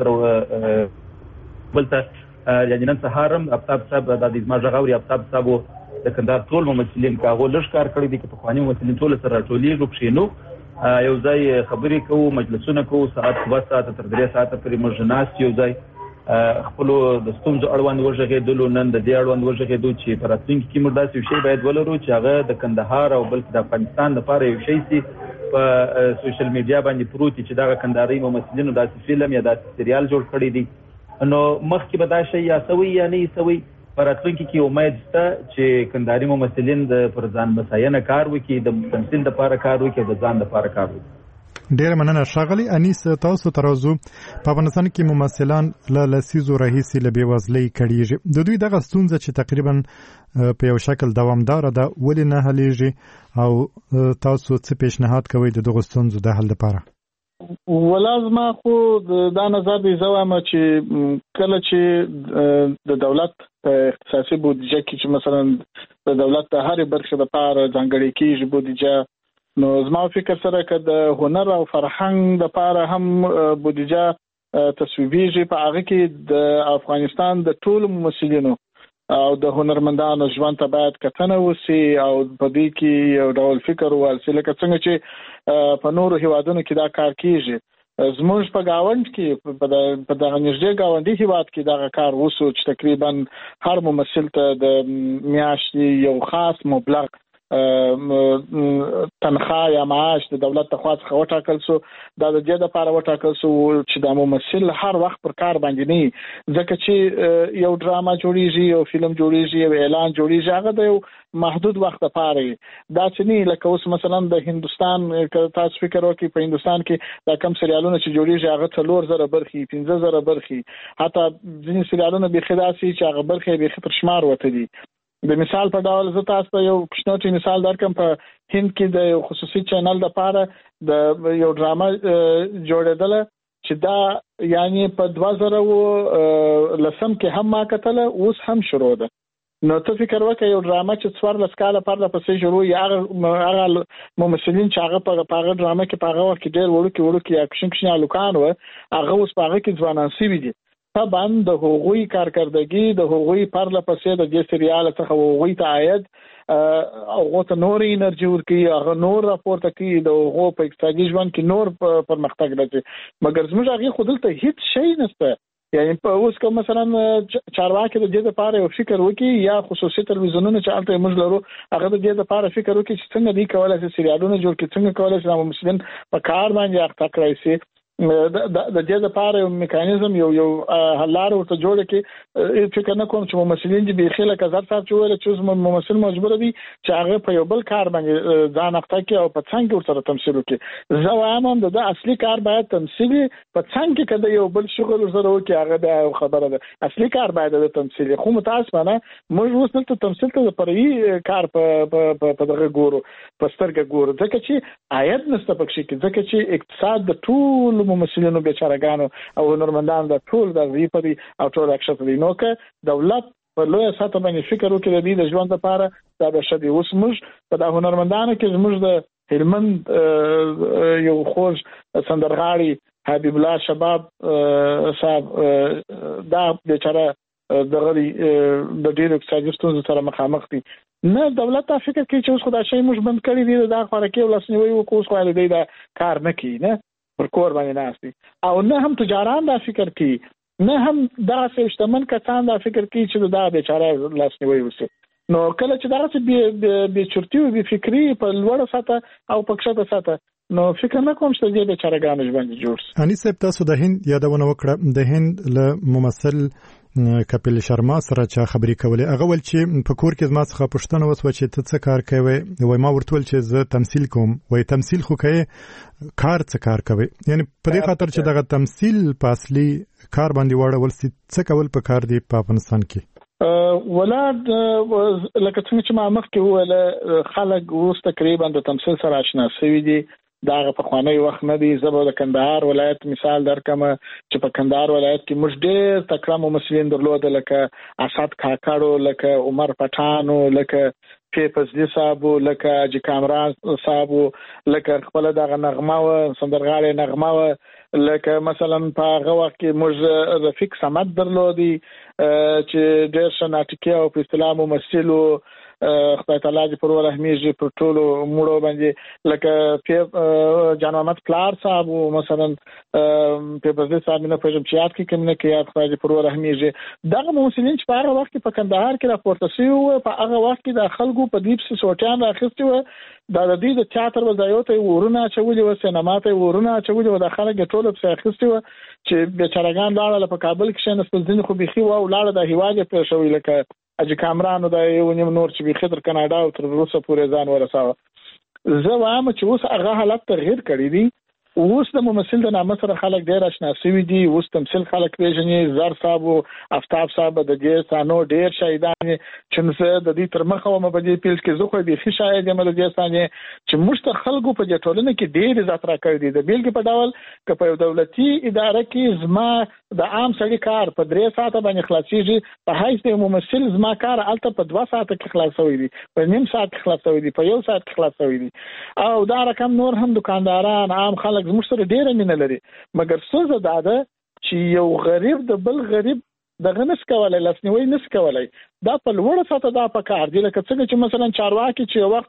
سره بل ته یعنې نن سهار هم آفتاب صاحب دا د زما غږ اوري، آفتاب صاحب د کندهار ټول ممثلین که هغو لږ کار کړی دی، که پخواني ممثلین ټول سره راټولیږو، کښېنو، یو ځای خبرې کوو، مجلسونه کوو، ساعت 2 ساعته تر 3 ساعته پورې موږ ناست یو ځای خپلو د ستونزو اړوند وغږېدلو. نن د دې اړوند وغږېدو چې په راتلونکي کې موږ داسې یو شی باید ولرو چې هغه د کندهار او بلکې د افغانستان لپاره یو شی سي په سوشل میډیا باندې پروت چې دغه کندهاري ممثلینو داسې فلم یا داسې سریال جوړ کړی دی. نو مخکې به دا شی یا سوی یا نه سوی، په راتلونکي کې امید شته چې کندهاري ممثلین د پر ځان بساینه کار وکړي، د تمثیل دپاره کار وکړي او د ځان دپاره کار وکړي. ډېره مننه ښاغلی انیس. تاسو تر اوسه په افغانستان کې ممثلان له لسیزو راهیسې له بېوزلۍ کړېږي. د دوی دغه ستونزه چې تقریبا په یو شکل دوامداره ده ولې نه حلیږي او تاسو څه پیشنهاد کوئ د دغو ستونزو د حل لپاره؟ ولازم خو دا نظر دی زوامه چې کله چې د دولت اختصاصي بودجه کې چې مثلا د دولت د هر برخه لپاره ځانګړي کیږي بودجه، نو زما فکر سره که د هنر او فرهنګ لپاره هم بودجه تصویبیږي، په هغه کې د افغانستان د ټولو ممثلینو او د هنرمندانو ژوند ته باید کتنه وسی او په دې کې یو ډول فکر والسي، لکه څنګه چې په نورو هیوادونو کې دا کار کیږي. زموږ په گاوند کې په دغه نږدې گاونډي هیواد کې دا کار وسو چې تقریبا هر ممثل ته د میاشتې یو خاص مبلغ تنخواه یا معاش د دولت ته څخه وټاکل سو. دا د دې لپاره وټاکل سو چې د ممثل هر وخت پر کار باندې نه، ځکه چې یو ډراما جوړیږي، یو فلم جوړیږي، یو اعلان جوړیږي، هغه د یو محدود وخت لپاره دا چې نه لکه اوس مثلا د هندستان که تاسو فکر وکړئ، په هندستان کې دا کم سریالونه چې جوړیږي هغه 4000 برخې 15000 برخې، حتی ځینې سریالونه به خداسي چې هغه برخې به تر شمار وته دي. د مثال په ډول زه تاسو ته یو کوچنی مثال درکم. په هند کې د یو خصوصي چینل لپاره د یو ډراما جوړېدله چې دا یعنی په 2010 کې هم ما کتله، اوس هم شروع ده. نو ته فکر وکړه یو ډراما چې 14 کاله پرله پسې شروع هغه ممثلین چې هغه په هغه ډراما کې په هغه وخت کې ډېر وړوکي اکشن الوکان و، هغه اوس په هغه کې ځوانان سوي دي. طبعا د هغوی کارکردګي د هغوی پرله پسې د دې سریال څخه هغوی ته عاید او غوته نور انرژي ورکي، هغه نور راپورته کوي، د هغو په اقتصادي ژوند کې نور پرمختګ راځي. مګر زموږ هغه خودل ته هیڅ شی نشته. یعنی په اوس که مثلا چارواکي د دې لپاره یو فکر وکي یا خصوصي تلویزیونونه چې البته موږ لرو هغه د دې لپاره فکر وکي چې څنګه دی کولای شي سریالونه جوړ کړي، څنګه کولای شي ممثلین په کار باندې اخته کړی شي، د دې لپاره یو میکانیزم یو حلار ورته جوړ کړي. فکر نه کوم چې ممثلین دې به خله کزر صاحب چې ویل چې ممثل مجبور دي چې هغه په یو بل کار باندې ځان اخته کړي او په څنګه ورسره تمثيل وکړي. زه وایم د اصلي کار باید تمثيلي په څنګه کده یو بل شغل ورسره وکړي، هغه د خبره ده. اصلي کار باید د تمثيلي خو متاسفانه موږ اوس نن ته تمثيل ته پرې کار په دغه ګورو په سترګه ګورو، ځکه چې عاید نشته پکې کې، ځکه چې اقتصاد د ټول ممثلینو بیچارهګانو او هنرمندانو د ټول د ریپري او ټول اکشن دي. نو که دولت په لوی سطح باندې فکر وکړي د ژوند لپاره دا به شدي. اوس موږ په د هنرمندانو کې زموږ د هلمند یو خوږ سندرغاړي حبیب الله شباب صاحب دا بیچاره دغه د ډیرو اقتصادي ستونزو سره مخامخ دي. نه دولت ته فکر کوي چې اوس خدای شي موږ بند کړی دی، دا خو راکې ولسنوي وکړو، خو له دې دا کار نه کوي، نه پر کور باندې ناشتي، او نه هم تجاران دا فکر کوي، نه هم دا سیستمن کسان دا فکر کوي چې دا بیچاره لاسنیوي وسی. نو کله چې دا څه به چرتي او به فکری په لوړ سطح او پکښته سطح، نو فکر نه کوم چې دې بیچارهګانو ژوند جوړ شي. اني صاحب تاسو د هند یادونه وکړه، د هند له ممثل کپیل شرما سره چا خبرې کولې، هغه ول چې په کور کې زما څخه پوښتنه وسوه چې ته څه کار کوې، وای ما ورته ویل چې زه تمثيل کوم. وای تمثيل خو کوي، کار څه کار کوي؟ یعنی په دې خاطر چې دغه تمثيل په اصلي کار باندې واړول سي، څه کول په کار دی په افغانستان کې؟ ولاد لکه څنګه چې ما مخکې وویل، خلک اوس تقریبا د تمثيل سره آشنا شوي دي. دا په خوانی وخت نه دی. زه د کندهار ولایت مثال درکم چې په کندهار ولایت کې موږ ډېر تکړه ممثلین درلودل، لکه اسد کاکړو، لکه عمر پټانو، لکه فیفزلی صاحب، لکه اجي کامران صاحب، لکه خپل دغه نغمه و سندرغاړي نغمه و، لکه مثلا په هغه وخت کې موږ رفیق صمد درلودي چې ډېر شناټکی او په اصطلاح ممثل و، خدای تعالی دې پر ورحمیږي پر ټولو مړو باندې، لکه جان محمد پلار صاحب مثلا په بزده صاحب نه پېژم چې یاد کې کوم نه کې خدای دې پر ورحمیږي. دغه ممثلین چې په هغه وخت په کندهار کې راپورته شوي وو، په هغه وخت کې د خلکو په دیپ سوټیان راخستي وو، دا د دې د تیاتر وځایو ته ورونه چولې و، سینما ته ورونه چولې و، د خلک ټول په اخستي و چې بیچارهګان لاړه په کابل کې شنه سپلځین خو بيخي و لاړه د هیواګه په شوې، لکه اجي کامرانو د یو نیم نور چې بيخي تر کاناډا او تر روسه پورې ځان ورساوه. زه وایم چې اوس هغه حالت تغیر کړی دی اوس د ممثل د نامه سره خلک ډیر آشنا شوي دي. اوس تمثيل خلک پیژني، زر صاحب او آفتاب صاحب د دې ثانو ډیر شاهدان چې نو د دې تر مخه و په دې پیل کې زه خو به شاهد یم د دې ثاني چې موږ خلکو په دې ټولنه کې ډیر عزت راکړي دي. د بیلګې په ډول که په دولتي اداره کې زما د عام سړي کار په 3 ساعته باندې خلاصيږي، په حیث د ممثل زما کار الته په 2 ساعته کې خلاصوي دي، په 1.5 ساعت کې خلاصوي دي، په 1 ساعت کې خلاصوي دي. او دا رقم نور هم دکانداران عام خلک زموږ سره ډیره مینه لري. مګر څه زده چې یو غریب د بل غریب دغه نس کولای، لاسنیوي نس کولای، دا په لوړه سطح دا په کار دی. لکه څنګه چې مثلا چارواکي چې وخت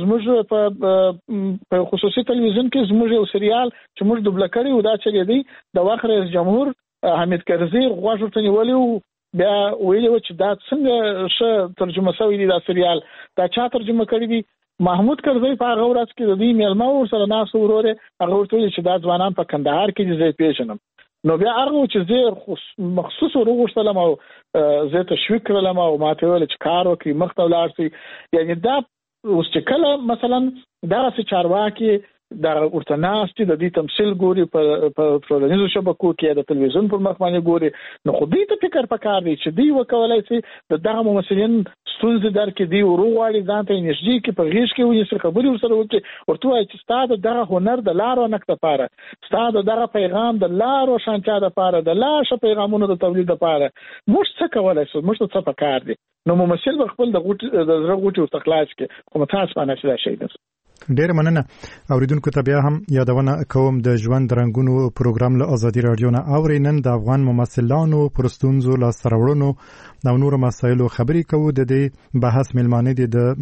زموږ په خصوصي تلویزیون کې زموږ یو سریال چې موږ دوبله کړی و دا چې دی د وخت رئیس جمهور حمید کرزي غوښ ورته نیولې، بیا ویلي و چې دا څنګه ښه ترجمه شوی دی دا سریال، دا چا ترجمه کړی دی؟ محمود کرزي په هغه ورځ کې د دې میلمه ورسره ناس وروره هغه ورته چې دا ځوانان په کندهار کې دي پیژنم. نو بیا هغه چې زه مخصوص وروغښتلم او زه تشویق کړلم او ماته ویل چې کار وکړي مخ ته ولاړ شي. یعنی دا اوس چې کله مثلا دغه چارواکي دا ورته ناستي د دې تمثيل ګوري په ټولنیزو شبکو کې د تلویزیون پر مخ باندې ګوري، نو خو دې ته فکر پکار دی چې دی وکولای شي د دغه ممثلین ستونزې درکې دی وروغواړي، ځان ته انرژي کې په غیږ کې ونیسي، خبرې ورسره وکړي، ورته وایي چې ستا د دغه هنر د لارو نقد لپاره، ستا د دغه پیغام د لارو شانتیا لپاره، د لاشه پیغامونو د تولید لپاره موږ څه کولای شو، موږ ته څه پکار دی. نو ممثل خپل د زړه غوټي ورته خلاص کړي، کوم تاسو باندې څه شي ده. ډیر مننه. اوریدونکو ته بیا هم یادونه کوم د ژوند رنگونو پروګرام له ازادي رادیو نه اوري. نن د افغان ممثلانو پرستونزو لا سرورونو او نور مسایلو خبرې کوو. د دې بحث ملمانه دي د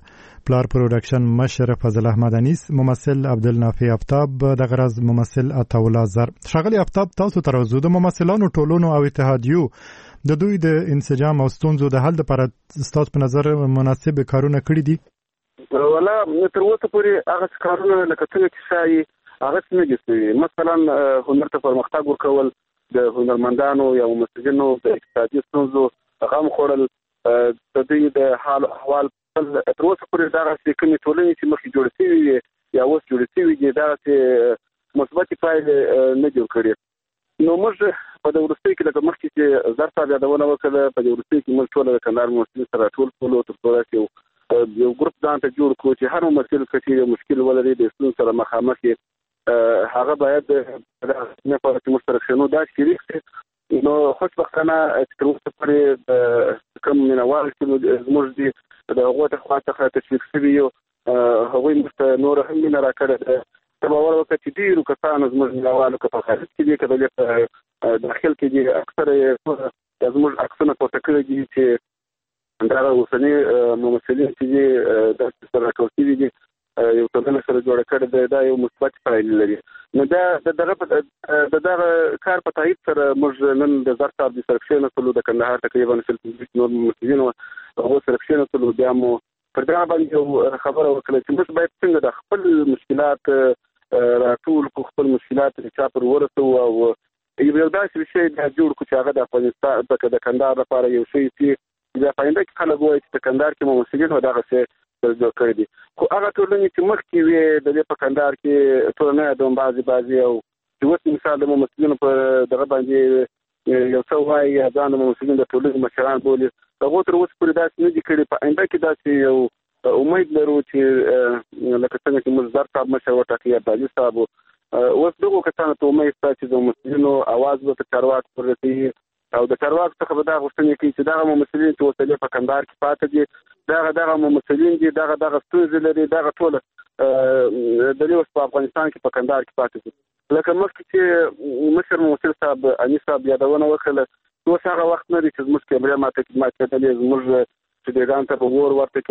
پلار پروډکشن مشر فضل احمد انیس، ممثل عبدالنافع آفتاب، د غرض ممثل عطاولا زر. شغلی آفتاب، تاسو تر اوسه د ممثلانو ټولونو او اتحادیو د دوی د انسجام او ستونزو د حل لپاره ستاسو په نظر مناسب کارونه کړی دي؟ ولا تر اوسه پورې هغه کارونه لکه څنګه چې شایي هغه څه نه دي شوي. مثلا هنر ته پرمختګ ورکول، د هنرمندانو یا ممثلینو د اقتصادي ستونزو غم خوړل، د دوی د حال احوال تر اوسه پورې دغسې کومې ټولنې چې مخکې جوړې شوي وي یا اوس جوړې شوي دي دغسې مثبتې پایلې نه جوړ کړي. نو موږ په د وروستیو کې لکه مخکې چې زر صاحب یادونه وکړه، په د وروستیو کې موږ ټوله د کندهار ممثلین سره ټول کولو تر څو چې یو ګروپ ځان ته جوړ کړو چې هر ممثل چې یو مشکل ولري د ستونزو سره مخامخ هغه باید نه په موږ سره شنو دا شریک شي. نو خوشبختانه چې تر اوسه پورې د کوم مینوال چې زموږ دي د هغو ته خوا څخه تشویق شوي یو، هغوی موږ ته نور هم مینه راکړې ده. ته باور وکړه چې ډېرو کسانو زموږ مینوالو که په خارج کې دي که په داخل کې دي اکثره یې زموږ عکسونه پورته کړي دي چې دا اوسنی ممثلین چې د سره راټول شوي دي یو ټولنه سره جوړه کړې ده، دا یو مثبت پایلې لري. نو دا د دغه کار په تایید سره موږ نن د زر صاحب د سره کښېنستلو، د کندهار تقریبا نور ممثلین هغو سره کښېنستلو، بیا مو پر دغه باندې یو خبره وکړه چې موږ باید څنګه د خپل مشکلات راټول کړو، خپل مشکلات چا پر ورسوو او یو داسې شی بیا جوړ کړو چې هغه د افغانستان د کندهار لپاره یو شی چې بیا پاینده کې خلک وایي چې په کندهار کې ممثلین و دغسې جوړ کړي دي. خو هغه ټولنې چې مخکې وې د دې په کندهار کې ټولنه یادوم بعضې او چې اوس مثال د ممثلینو په دغه باندې یو څه وایي یا ځان د ممثلین د ټولنې مشران بولي، هغو تر اوسه پورې داسې نه دي کړي. په آینده کې داسې یو امید لرو چې لکه څنګه چې موږ زر صاحب مشر وټاکي، عبدالعزیز صاحب، اوس دغو کسانو ته امید شته چې د ممثلینو اواز به تر چارواکو پورې رسېږي او د چارواکو څخه به دا غوښتنې کوي چې دغه ممثلین چې اوس په کندهار کې پاتې دي، دغه ممثلین دي، دغه ستونزې لري، دغه ټوله د دې اوس په افغانستان کې په کندهار کې پاتې دي. لکه مخکې چې مشر ممثل صاحب انیس صاحب یادونه وکړله، اوس هغه وخت نه دی چې زموږ کیمرې ماته کېدلې، زموږ شدیدان ته به اور ورته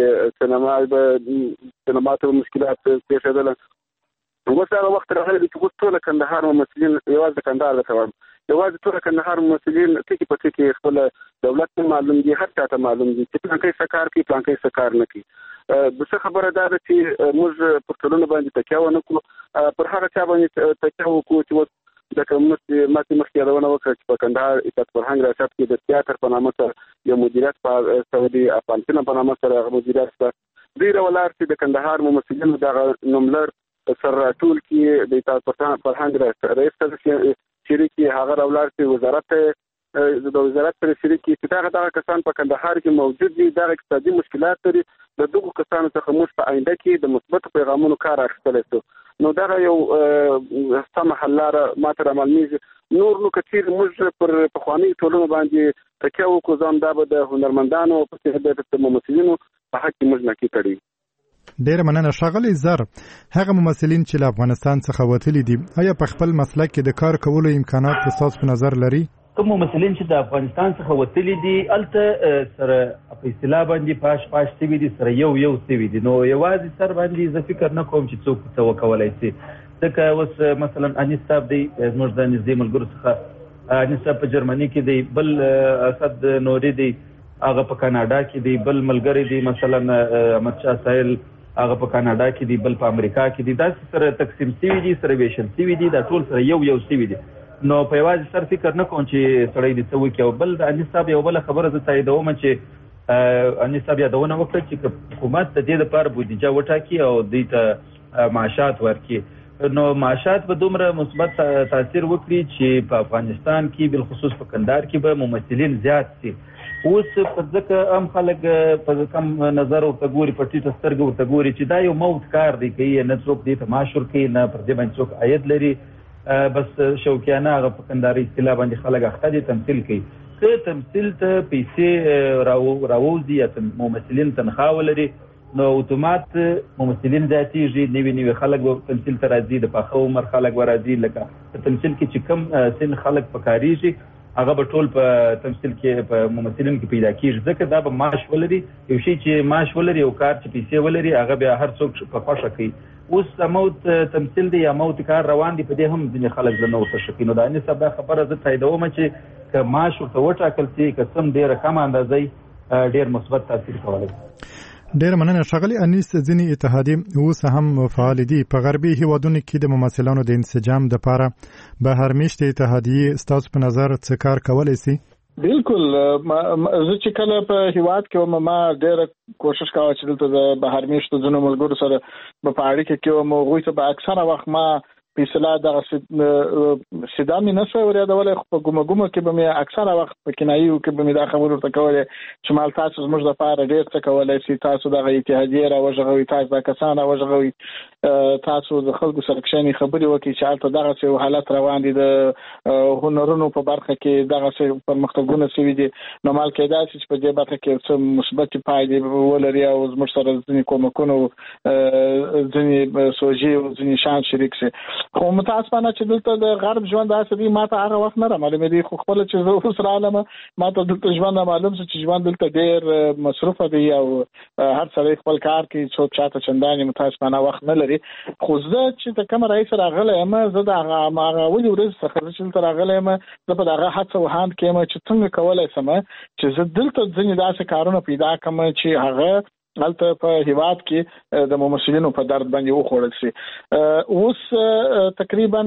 کېدي، سینما ته مشکلات پېښېدله. اوس هغه وخت راغلی دی چې اوس ټوله کندهار ممثلین یوازې د کندهار لپاره وایم، یوازې ټوله کندهار ممثلین ټکي په ټکي خپل دولت ته معلوم دي، هر چا ته معلوم دي چې پلانکی څه کار کوي، پلانکی څه کار نه کوي. څه خبره دا ده چې موږ پر ټولنه باندې تکیه ونه کړو، پر هغه چا باندې تکیه وکړو چې اوس لکه ماتې مخکې یادونه وکړه چې په کندهار عزت فرهنګ ریاست کې د تیاتر په نامه سره یو مدیریت سعودي افغانستان په نامه سره مدیریت شته. دوی راولاړ چې د کندهار ممثلینو دغه نوملړ سره ټول کې د تاسو فرهنګ رئیس ته شریکي هغه راولار چې وزارت د وزارت سره شریکي چې دا کسان په کندهار کې موجود دي دا اقتصادي مشکلات لري د دغو کسانو څخه موږ په آینده کې د مثبت پیغامونو کار اخیستلی شو نو دا یو سمه حل لاره ماته رامعلومېږي نور نو که چیرې موږ پر پخواني ټولنو باندې تکیه وکړو ځان دا به د هنرمندانو په څېر د ممثلینو په حق کې موږ نکي کړي. ډېر مننه ښاغلی زر. هغه ممثلین چې له افغانستان څخه وتلي دي آیا په خپل مسلک کې د کار کولو امکانات ستاسو په نظر لري؟ کوم ممثلین چې د افغانستان څخه وتلي دي الته سره په اصطلاح باندې پاش سوي دي سره یو سوي دي نو یوازې سر باندې زه فکر نه کوم چې څوک څه وکولای شي ځکه اوس مثلا انیس صاحب دی زموږ د نږدې ملګرو څخه انیس صاحب په جرمني کې دی بل اسد نوري دی هغه په کاناډا کې دی بل ملګری دی مثلا احمد شاه سایل هغه په کاناډا کې دی بل په امریکا کې دی دا سره تقسیم سوي دي سره ویشن سوي دي دا ټول سره یو سوي دي نو په یوازې سر فکر نه کوم چې سړی دې څه وکړي او بل د انیس صاحب یو بله خبره زه تاییدوم چې انیس صاحب یادونه وکړه چې حکومت د دې لپاره بودیجه وټاکي او دوی ته معاشات ورکړي نو معاشات به دومره مثبت تاثیر وکړي چې په افغانستان کې بالخصوص په کندهار کې به ممثلین زیات شي اوس په ځکه هم خلک په کم نظر ورته ګوري په ټیټه سترګه ورته ګوري چې دا یو موت کار دی کوي نه څوک دې ته معاش ورکوي نه پر دې باندې څوک عاید لري بس شوکیانه هغه په کندهاري اصطلاح باندې خلک اخته دي تمثیل کوي که تمثیل ته پیسې راوځي یا ممثلین تنخواه ولري نو اتومات ممثلین زیاتېږي نوي خلک به تمثیل ته راځي د پاخه عمر خلک به راځي لکه په تمثیل کې چې کم سن خلک پکارېږي هغه به ټول په تمثیل کې په ممثلین کې پیدا کېږي ځکه دا به معاش ولري یو شی چې معاش ولري او کار چې پیسې ولري هغه بیا هر څوک په خوښه کوي اوس موت تمثیل دی یا موت کار روان دی په دې هم ځینې خلک زه نه ورته شکي نو د انیس صاحب دا خبره زه تاییدوم چې که معاش ورته وټاکل شي که سم ډېره کمه اندازه ډېر مثبت تاثیر کولی ډېر مننه ښاغلي انیس ځینې اتحادیې اوس هم فعال دي په غربي هیوادونو کې د ممثلانو د انسجام دپاره بهرمیشتې اتحادیې ستاسو په نظر څه کار کولی شي؟ بالکل زه چې کله په هیواد کې ما ډېره کوشش کاوه چې دلته د بهرمیشتو ځینو ملګرو سره په اړیکه کې وم هغوی ته به اکثره وخت ما په اصطلاح دغه سیده مې نه شوی ورېدولی خو په ګومه کې به مې اکثره وخت په کنایي کې به مې دا خبرې ورته کولې چې مال تاسو زموږ دپاره ډېر څه کولی شي تاسو دغه اتحادیې راوژغوئ تاسو دا کسان راوژغوئ تاسو د خلکو سره کښېنئ خبرې وکړئ چې هلته دغسې یو حالت روان دي د هنرونو په برخه کې دغسې پرمختګونه شوي دي نو مال کېدای شي چې په دې برخه کې څه مثبتې پایلې ولري او زموږ سره ځینې کومکونه ځینې سوژې او ځینې شیان شریک شي خو متاسفانه چې دلته د غرب ژوند داسې دی ما ته هغه وخت نه رامعلومېدی خو خپله چې زه اوس رالم ما ته دلته ژوند رامعلوم شو چې ژوند دلته ډېر مصروفه دی او هر سړی خپل کار کوي څوک چاته چندانې متاسفانه وخت نه لري خو زه چې د کومه رئیس راغلی یم زه د هغه ولې ورځې څخه زه چې دلته راغلی یم زه په دغه هڅه و هاند کې یم چې څنګه کولی شم چې زه دلته ځینې داسې کارونه پیدا کړم چې هغه هلته په هیواد کې د ممثلینو په درد باندې وخوړل شي اوس تقریبا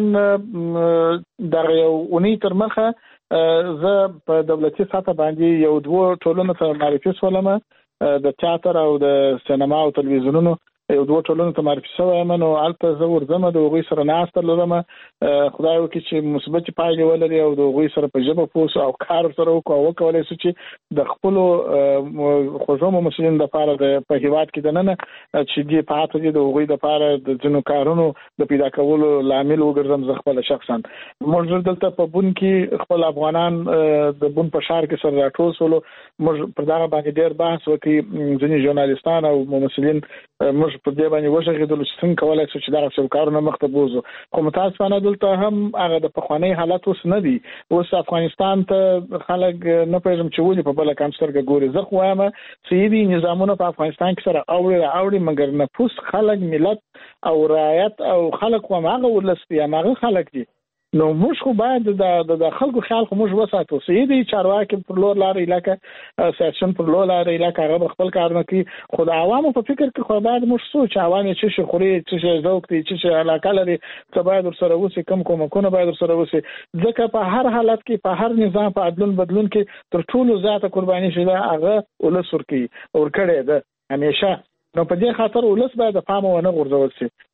دغه یو اونۍ تر مخه زه په دولتي سطح باندې یو دوه ټولنو ته معرفي شولم د تیاتر او د سینما او تلویزیونونو یو دوه ټولنو ته معرفي شوی یم نو هلته زه ورځم د هغوی سره ناسته لرم خدای وکړي چې مثبتې پایلې ولري او د هغوی سره په ژبه پوه شو او کار سره وکړو او وکولی شو چې د خپلو خوږو ممثلینو دپاره په هېواد کې دننه چې دې پاته دي د هغوی دپاره د ځینو کارونو د پیدا کولو لامل وګرځم زه خپله شخصا موږ دلته په بون کې خپل افغانان د بون په ښار کې سره راټول شولو موږ پر دغه باندې ډېر بحث وکړي ځینې ژورنالستان او ممثلین موږ په دې باندې وژغېدلو چې څنګه کولی شو چې دغسې کارونه مخته بوځو خو متاسفانه دلته هم هغه د پخوانی حالت اوس نه دی اوس افغانستان ته خلک نه پوهېږم چې ولې په بله کم سترګه ګوري زه خو وایم سیدي نظامونه په افغانستان کې سره اوړي مګر نفوس خلک ملت او رعایت او خلک خو هماغه ولس دي هماغه خلک دي نو موږ خو باید د خلکو خیال خو موږ وساتو سیدي چارواکي پر لور لاره علاقه سیاسیون پر لور لاره علاقه هغه خپل کارونه کوي خو د عوامو په فکر کې خو باید موږ سوچ عوام یې څه شي خوري څه شي ذوق دي څه شي علاقه لري څه باید ورسره وشي کوم کومکونه باید ورسره وشي ځکه په هر حالت کې په هر نظام په عدلون بدلون کې تر ټولو زیاته قرباني شي هغه ولس ورکړي ده همیشه نو په دې خاطر ولس باید د پامه ونه غورځول شي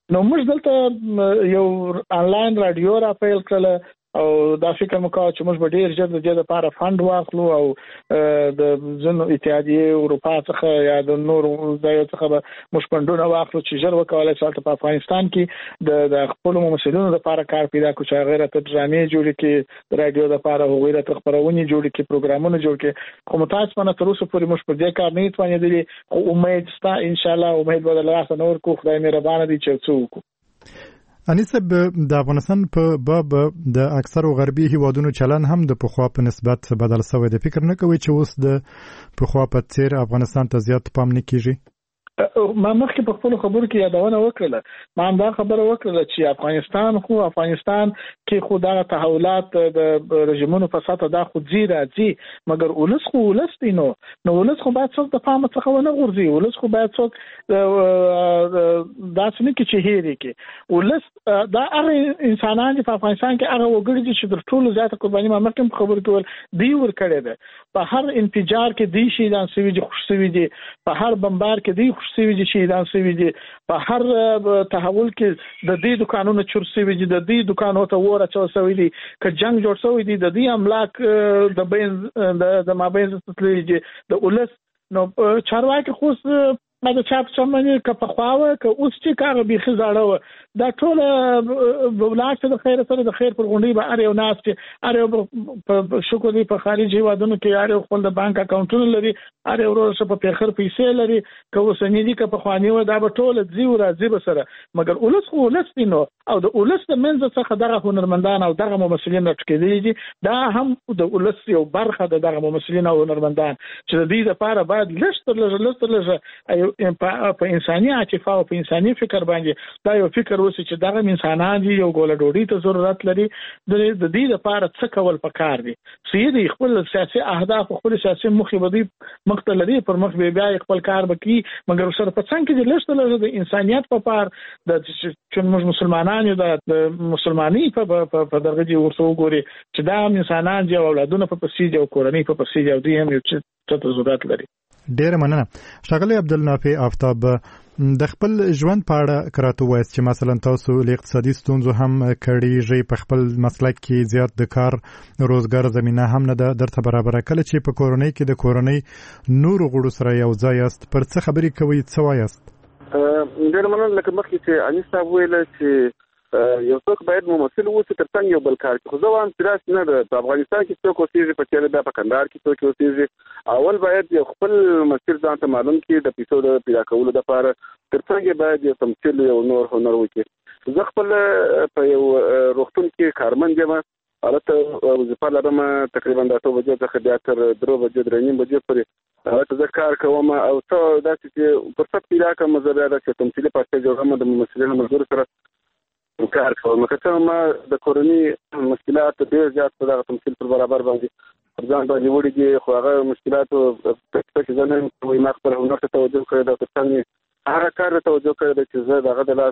نو موږ دلته یو انلاین رادیو را پیل کړل او دا فکر مو کاوه چې موږ به ډیر ژر د دې لپاره فند واخلو او د ځینو اتحادیې اروپا څخه یا د نور ځایو څخه به موږ فندونه واخلو چې ژر وکولای شي په افغانستان کې د خپل ممثلینو لپاره کار پیدا کړو چې هغه راته ډرامې جوړې کړي د رادیو لپاره هغوی راته خپرونې جوړې کړي پروګرامونه جوړ کړي خو متاسفانه تر اوسه پورې موږ پر دې کار نه توانېدلي خو امید شته ان شاء الله امید به له لاسه نه ورکړو خدای مهربانه دی چې څه وکړو انیسب د افغانستان په باب د اکثرو غربي هیوادونو چلن هم د پخوا په نسبت بدل شوی دی فکر نه کوي چې اوس د پخوا په څیر افغانستان ته زیات پام نه کیږي ما مخکې په خپل خبرو کې یادونه وکړه ما هم دا خبره وکړه چې افغانستان کې خو دا تحولات د رژیمونو په ساته دا خو راځي مګر ولس دی نو ولس خو باید څوک د پام څخه ونه غورځي ولس خو باید څوک دا څنګه کې چې هېري کې ولس دا هغه انسانان چې په افغانستان کې هغه وګړي چې د ټولو زیاته قرباني ما مخکې خبرو کې دی ور کړی ده په هر انفجار کې دی شي دا سوي دي خوش سوي دي په هر بمبار کې دی سوي دي شهیدان سوي دي په هر تحول کې د دې دکانونو چور سوي دي د دې دکانونو ته وره چو سوي دي که جنگ جوړ سوي دي د دې املاک د بین د مابین تسلی دي د ولس نو چارواکي خو د چاپ سمونه که په خواوه که اوس چې کار به خزاړه دا ټول بولاک د خیر سره د خیر پر غونډي به اړ یو ناس چې اړ شکر دی په خارجي وادونو کې اړ خپل د بانک اکاونټونه لري اړ ورسره په پیخر پیسې لري که وسنی دي که په خواني و دا به ټول ځي او راځي به سره مګر ولس دی نو او د ولس د منځ څخه دغه هنرمندان او دغه ممثلین راټکېدلي دي دا هم د ولس یو برخه دغه ممثلین او هنرمندان چې د دې لپاره باید لږ په انساني عاطفه او په انساني فکر باندې دا یو فکر وسی چې دغه انسانان دي یو ګوله ډوډۍ ته ضرورت لري د دې لپاره څه کول پکار دي سیدی خپل سیاسي اهداف خپل سیاسي مخبدي مختلفي پر مخ به بیا خپل کار وکړي مګر سره په څنګه کې لږ د انسانيت په پار د چې موږ مسلمانان یو د مسلمانۍ په درجه دي ورته وګوري چې دا انسانان دي او اولادونه په پسې او کورنۍ په پسې او دوی هم یو څه ضرورت لري ډیر مننه ښاغلی عبدالنافع آفتاب د خپل ژوند په اړه کراته وایي چې مثلا تاسو له اقتصادي ستونزو هم کړي په خپل مسلک کې زیات د کار روزګار زمينه هم نه درته برابر کله چې په کورنۍ کې د کورنۍ نور غړو سره یو ځای است پر څه خبرې کوي څه وایست ډیر مننه لکه مخکې چې انیس صاحب ویل چې یو څوک باید ممثل ووسي تر څنګ یو بل کار خو زه وایم چې داسې نه ده په افغانستان کې څوک اوسېږي په چېرې بیا په کندهار کې څوک اوسېږي اول باید یو خپل مسیر ځان ته معلوم کړي د پیسو د پیدا کولو لپاره تر څنګ باید یو تمثیل یو نور هنر وکړي زه خپل په یو روغتون کې کارمند یم هلته وظیفه لرم تقریبا د 8 بجې څخه بیا تر 3 بجې 3:30 بجې پورې هلته زه کار کوم او څه داسې چې فرصت پیدا کړم زه بیا داسې تمثیلي پارچه جوړوم د ممثلینو ملګرو سره کار کوم که ما د کورنۍ مشکلات ډېر زیات په دغه تمثیل پر برابر باندې پر ځان باندې وړي دي خو هغه مشکلاتو چې زه نه کوم ما خپل هنر ته توجه کړی دا څنګه هغه کار ته توجه کړی چې زه دغه د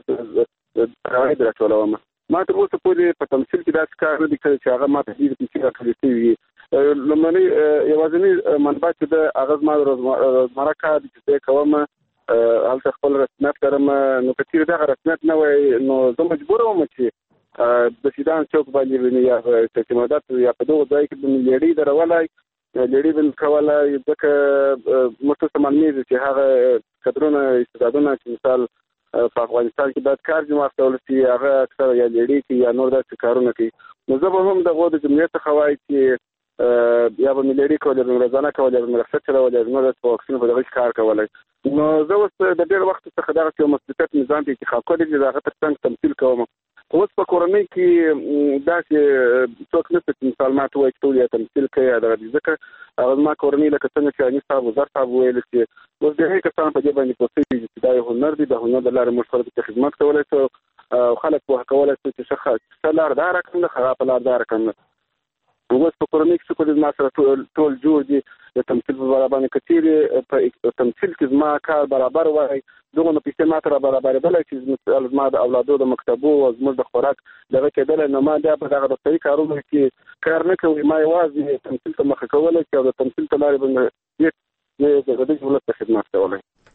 لاس راوړی راټولوم ما ته اوس پورې په تمثیل کې داسې کار نه دی کړی چې هغه ما ته ډېرې پیسې راټولې شوي وي لومړنی یوازینی منبع چې د هغه زما د روزمره کار چې زه کوم هلته خپل رسمیت لرم نو که چېرې دغه رسمیت نه وای نو زه مجبور وم چې د سیدان چوک باندې یا اعتمادات یا په دغه ځای کې د لیډۍ درولای لیډۍ بند کولای ځکه موږ ته معلومېږي چې هغه قدرونه استعدادونه چې مثال په افغانستان کې باید کار جمع کول شي هغه اکثر یا لیډۍ کې یا نور داسې کارونه کوي نو زه به هم دغه د جمهوریت څخه وایي چې یا به مې لیډۍ کولی به مې روزانه کولی به مې رخصت چلولی به مې په واکسینو په دغه کار کولی نو زه اوس د ډېر وخت څخه دغه یو مسؤلیت نظام ته انتخاب کړی چې د هغه تر څنګ تمثیل کوم اوس په کورنۍ کې داسې څوک نشته چې مثال ما ته وایي چې ټول یې تمثیل کوي دغه ځکه هغه زما کورنۍ لکه څنګه چې انیس صاحب وزیر صاحب ویل چې اوس ډېری کسان په دې باندې پوهېږي چې دا یو هنر دی د هنر د لارې موږ خلکو ته خدمت کولی شو او خلک پوهه کولی شو چې ښه لار دا رقم ده هغه په لار دا رقم ده اوس په کورنۍ کې څه زما سره ټول جوړ دي د تمثیل په برابر باندې که چېرې په تمثیل کې زما کار برابر وای دغه نو پیسې ما ته را برابرېدلی چې زما د اولادو د مکتبو او زموږ د خوراک دغه کېدلی نو ما بیا په دغه روغتیایي کارونو کې کار نه کوي ما یوازې تمثیل ته مخه کولی چې او د تمثیل په لارې باندې د ولس ته خدمت کولی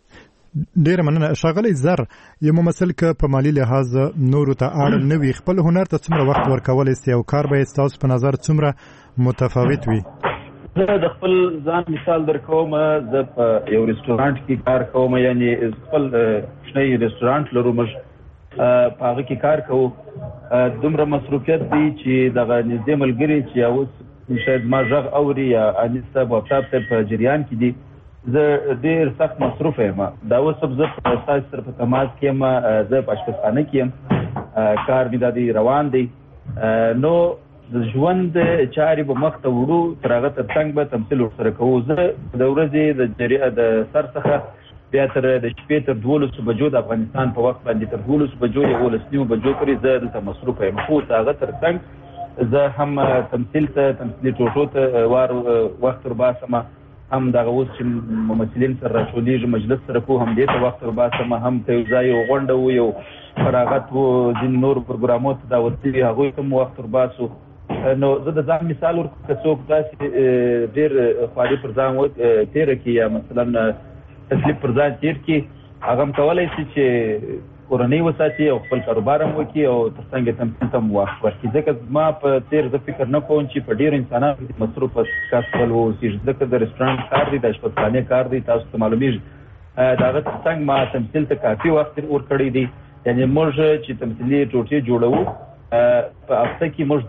ډیر مننه ښاغلی زر. یو ممثل که په مالی لحاظ نورو ته اړ نه وي، خپل هنر ته څومره وخت ورکولی سي او کار به ستاسو په نظر څومره متفاوت وي؟ زه د خپل ځان مثال درکوم. زه په یو رستورانټ کې کار کوم، یعنی خپل شنی رستورانټ لرو، موږ په هغه کې کار کوو. دومره مصروفیت دی چې دغه نږدې ملګري چې اوس شاید ما غږ اوري یا انیس صاحب او افشار صاحب په جریان کې دي، زه ډېر سخت مصروف یم. دا اوس زه ستاسو سره په تماس کې یم، زه په اشپزخانه کې یم، کار مې دا دی روان دی. نو د ژوند چارې به مخ ته وړو، تر هغه تر څنګ به تمثیل ورسره کوو. زه د ورځې د سر څخه بیا تر د شپې تر 12 بجو د افغانستان په وخت باندې تر 12 بجو 11 بجو پورې زه دلته مصروف یم. خو د هغه تر څنګ زه هم تمثیل ټوټو ته وخت ورباسم، هم دغه اوس چې ممثلین سره راټولېږي مجلس سره کوو، هم دې ته وخت ورباسم، هم ته یو ځای یو غونډه و، یو فراغت و، ځینې نور پروګرامو ته دعوت شوي هغوی ته مو وخت ورباسو. نو زه د ځان مثال ورکړم که څوک داسې ډېر خواري پر ځان تېره کړي یا مثلا تکلیف پر ځان تېر کړي، هغه هم کولی شي چې کورنۍ وساتي او خپل کاروبار هم وکړي او تر څنګ تمثیل ته هم وخت ورکړي. ځکه زما په څېر زه فکر نه کوم چې په ډېرو انسانانو مصروفه کس خپل واوسېږي، ځکه د رسټورانټ کار دی، د اشپزخانې کار دی، تاسو ته معلومېږي. د هغه تر څنګ ما تمثیل ته کافي وخت ورکړی دی. یعنې موږ چې تمثیلي ټوټې جوړوو په هفته کې موږ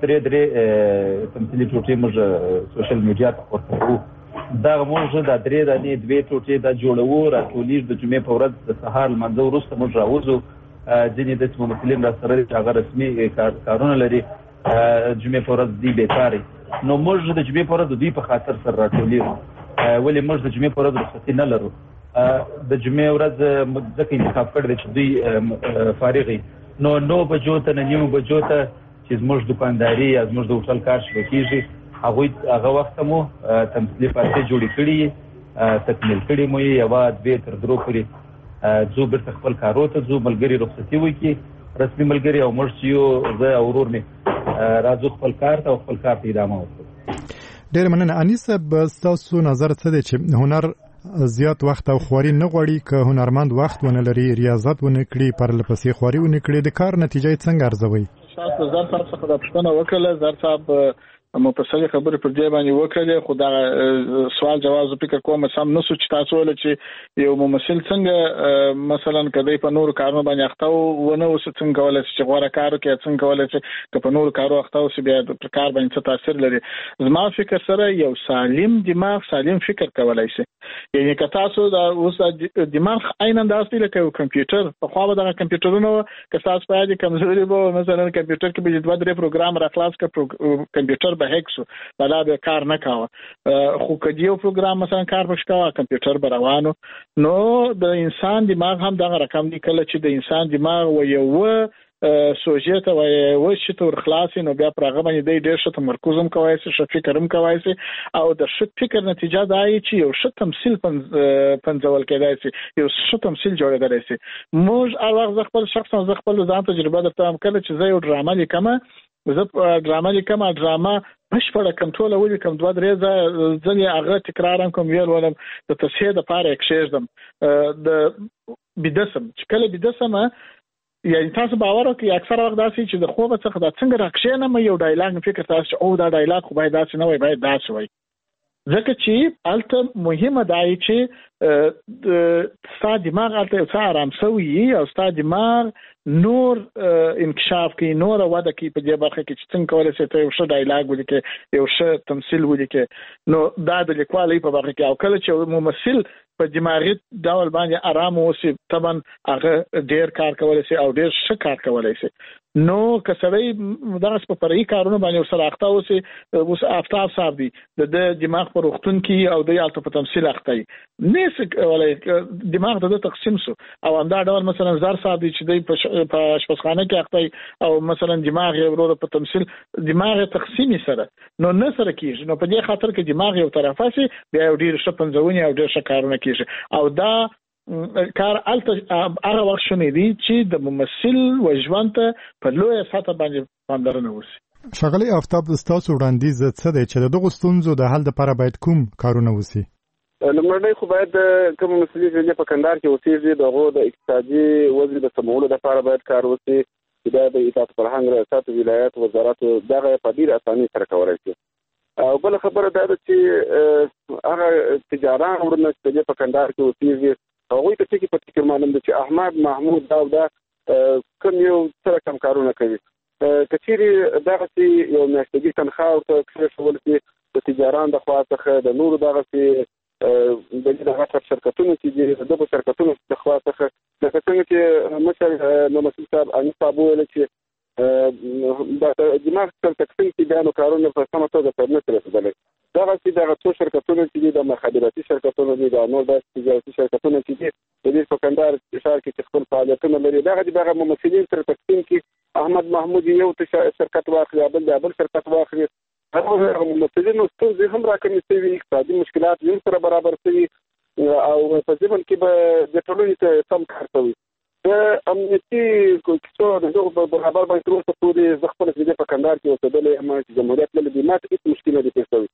درې تمثیلي ټوټې موږ سوشل میډیا ته پورته کوو. دغه موږ دا 3 دانې 2 ټوټې دا جوړوو، راټولېږي د جمعې په ورځ د سهار لمانځه وروسته موږ راوځو. ځینې داسې ممثلین راسره دي چې هغه رسمي کارونه لري، جمعې په ورځ دوی بیکاره. نو موږ د جمعې په ورځ د دوی په خاطر سره راټولېږو، ولې موږ د جمعې په ورځ رخصتي نه لرو. د جمعې ورځ ځکه انتخاب کړی دی چې دوی فارغ وي. نو 9 بجو ته 9 بجو ته چې زموږ دکانداري یا زموږ د هوټل کار شروع کېږي، هغه وخت مو تمثیلي پارچې جوړې کړي، تکمیل کړي مو یې، یوه 2 تر 3 پورې ځو بېرته خپل کارو ته ځو، ملګري رخصتي وکړي، رسمي ملګري، او موږ چې یو زه او ورور مې راځو خپل کار ته او خپل کار ته ادامه ورکړو. ډېره مننه. انیس صاحب، ستاسو نظر څه دی چې هنر زیات وخت او خواري نه غواړي؟ که هنرمند وخت ونه لري، ریاضت ونه کړي، پرلپسې خواري ونه کړي، د کار نتیجه یې څنګه ارزوي؟ تاسو زر صاحب څخه دا پوښتنه وکړه. زر صاحب مفصلي خبرې پر دې باندې وکړلې، خو دا سوال جواب زه فکر کوم سم نه سو چې تاسو ول چې یو ممثل څنګه مثلا کدی په نور کارونو باندې اخته ونه اوس څنګه کولای شي غوړه کارو کې څنګه کولای شي که په نور کارو اخته اوس بیا د کار باندې څه تاثیر لري. زما فکر سره یو سالم دماغ سالم فکر کولای شي. یعنی که تاسو دا اوس دماغ عین انداز دی لکه کمپیوټر، په خو به د کمپیوټرونو که تاسو په دې کمزوري به مثلا کمپیوټر کې به 2-3 پروګرام را خلاص کړ، کمپیوټر به هیک شو، بلا به کار نه کاوه. خو که یو پروګرام مثلا کار وکړا، کمپیوټر به روانو. نو د انسان دماغ هم دغه رقم دی، کله چې د انسان دماغ و یو سوژه ته و چې تور خلاصي، نو بیا پر هغه باندې د ډېر ښه تمرکز هم کوي شي، ښه فکر هم کوي شي، او د ښه فکر نتیجه دا ای چې یو ښه تمثيل پنځول کېدای شي، یو ښه تمثيل جوړېدای شي. موږ هغه خپل شخصا ز خپل ځان تجربه درته هم کله چې زه یو ډرامه لیکم، زه ډرامه لیکم، ډرامه بشپړه کنټرول ولیکم، 2-3 ځلې هغه تکرار کوم، ویل ولم د تصحیح د پاره کښېږدم د بدسم چې کله بدسم. یعنی تاسو باور وکړئ اکثر وخت داسې چې د خوب څخه دا څنګه راکښېنم یو ډایلاګ فکر تاسو او دا ډایلاګ خو باید داسې نه وي، باید داسې وي. ځکه چې الته مهمه دا چې ستا دماغ الته څه آرام شوی او ستا دماغ نور انکشاف کوي، نور وده کوي په دې برخه کې چې څنګه کولای شي ته یو ښه ډایلاګ ولیکې، یو ښه تمثیل ولیکې. نو دا د لیکوالۍ په برخه کې، او کله چې ممثل په دماغي ډول باندې آرام اوسي، طبعا هغه ډېر کار کولای شي او ډېر ښه کار کولای شي. نو که سړی دغه په فرعي کارونه باندې ورسره اخته اوسي، اوس آفتاب صاحب دی د دماغ په روغتون کې او د یالته په تمثیل اخته وي، نس ولای دماغ د تقسیم سو، او همدا ډول مثلا زار صاحب دی چې دی په اشپزخانه کې اخته او مثلا دماغ یې ورور په تمثیل دماغ تقسیم سره نو نه سره کیږي. نو په دې خاطر کې دماغ یو طرفه سي، بیا یو ډیر ښه پنځونی او ډیر ښه کارونه کیږي، او دا کار الته هغه وخت شونه دي چې د ممثل وژوند ته په لوی سطح باندې پاملرنه وشي. ښاغلی آفتاب، ستاسو وړاندیز څه دی چې د دغو ستونزو د حل لپاره باید کوم کارونه وشي؟ لمړی خو باید کوم مسلې چې په کندهار کې اوسېږي دغه د اقتصادي وضع د سمولو لپاره باید کار وشي چې دا د اطاعت فرهنګ ریاست ولایت وزارت دغه په ډیر اسانۍ سره کولای شي. او بل خبره دا ده چې هغه تجاران ورنه چې په کندهار کې اوسېږي هغوی ته ټکي په فکر معلوم ده چې احمد محمود دا کوم یو سره کم کارونه کوي. کچېرې دغسې یو میاشتګي تنخواه ورته کېښول شي د تجاران د خوا څخه د نورو دغسې د دغه شرکتونو چې دي د دغه شرکتونو د خوا څخه لکه څنګه چې مشر نو مسعود صاحب انیس صاحب ویل چې د دماغ تر تقسیم کې بیانو کارونه په سمه توګه پر نه رسېدلی. دغسې دغه څو شرکتونه چې دي د مخابراتي شرکتونه دي د نور داسې تجارتي شرکتونه چې دي د دې په کندهار ښار کې چې خپل فعالیتونه لري دغه ممثلین تر تقسیم کې احمد محمود یو شرکت واخلي بل شرکت واخلي هغه ممثلینو ستونزې هم راکمې شوي اقتصادي مشکلات یې سره برابر شوي او په ضمن کې به د ټولنې ته سم کار کوي. د امنیتي کیسو د دغه برابر باندې تر اوسه پورې زه خپله چې په کندهار کې اوسېدلی یم چې جمهوریت له دې ماته هېڅ مشکل نه دی پېښ شوی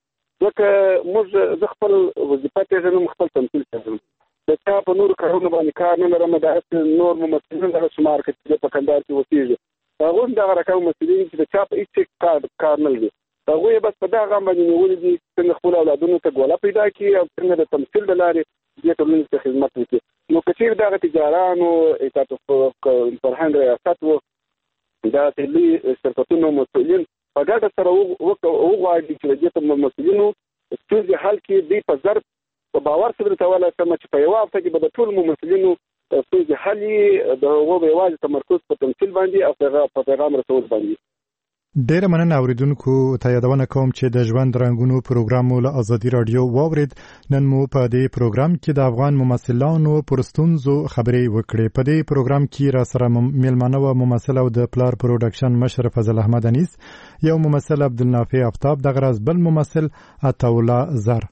ځکه زه خپل وظیفه پېژنم خپل تمثیل پېژنم د چا په نورو کارونو باندې کار نه لرم داسې نور ممثلین دغه شمار کړي چې په کندهار کې اوسېږي هغوی هم دغه رقم ممثلین چې د چا په هېڅ کار نه لري هغوی بس په دغه غم باندې نیولي دي څنګه خپلو اولادونو ته ګوله پیدا کړي او څنګه د تمثیل له لارې دې ټولنې ته خدمت وکړي. نو که چېرې دغه تجارانو اطاعت فرهنګ ریاست و داسې لوی شرکتونو مسؤلین په ګډه سره وغواړي چې د دې مسؤلینو ستونزې حل کړي دوی په ضرب په باور سره درته ویلی شم چې په یوه هفته کې به د ټولو مسؤلینو ستونزې حل وي د هغو به یوازې تمرکز په تمثیل باندې او په پیغام رسول باندې. ډیره مننه اوریدونکو ته یادونه کوم چې د ژوند رنګونو پروګرام مو له ازادي رادیو واورید. نن مو په دې پروګرام کې د افغان ممثلانو پر ستونزو خبرې وکړې. په دې پروګرام کې را سره میلمانه و ممثل او د پلار پروډکشن مشر فضل احمد انیس، یو ممثل عبدالنافع آفتاب، دغه راز بل ممثل عطاالله زر.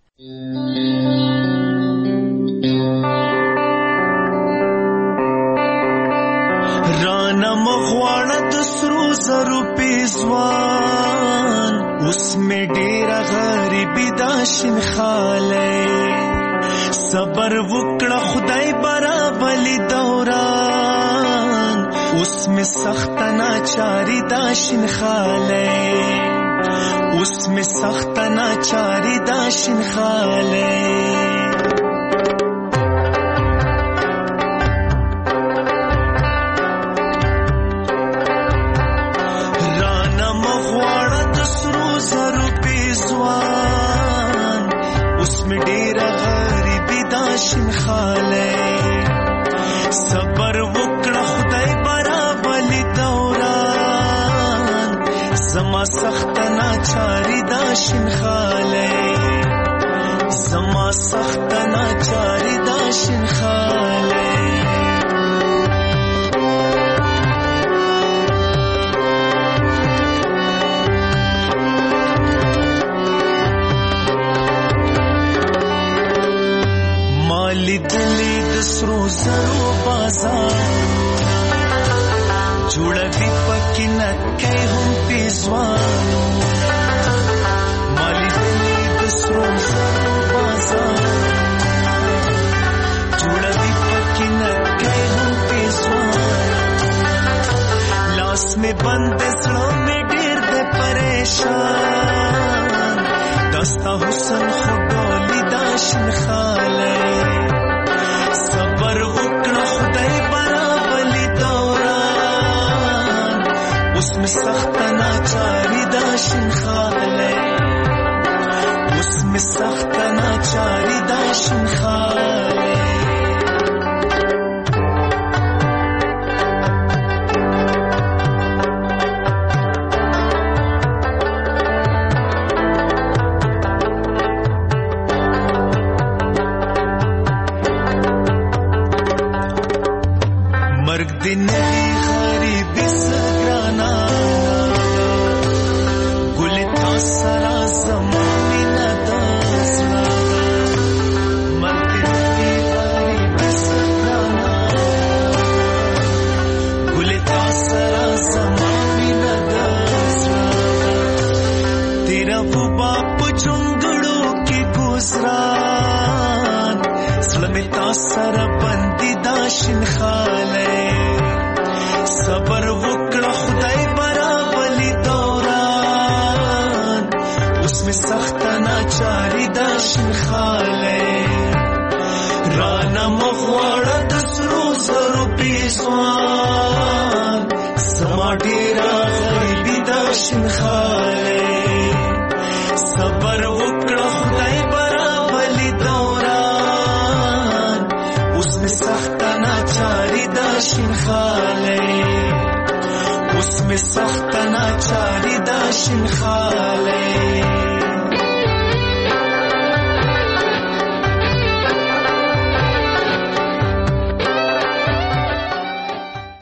رانا مغواړه د سرو زرو پیزوان اوس مې ډېره غریبي دا شینخالی صبر وکړه خدای برابلي دوران اوس مې سخته ناچاري دا شینخالی اوس مې سخته ناچاري دا شینخالی صبر وکړه خدای برابلي دوران زما سخت ناچاري دا شینخالی زما سخت ناچاري دا شینخالی لیدلی د سرو زرو بازار جوړوي پکې نکۍ هم پیزوانو ما لیدلی د سرو زرو بازار جوړوي پکې نکۍ هم پیزوانو لاس مې بند زړه مې ډېر د پریشان دستا حسن خو ډولي دا شینخالی صبر وکړه خدای برابلي دوران اوس مې سخته ناچاري دا شینخالی اوس مې سخته ناچاري دا شینخالی نوی غریبی سگرانا گلی تا سرا زمانی ندازنا مرد نوی غریبی سگرانا گلی تا سرا زمانی ندازنا تیرا وہ باپ جنگڑوں کی گزرا سره بندي دا شین خاله صبر وکړه خدای برابلی دوران اوس می سخت ناچاری دا شین خاله رانا مغواړه د سرو زرو پیسوان سما ډیرا غریبی دا شین خاله صبر وکړه خدای برابلی دوران اوس می سخت ناچاری دا شین خاله اوس می سخت ناچاری دا شین خاله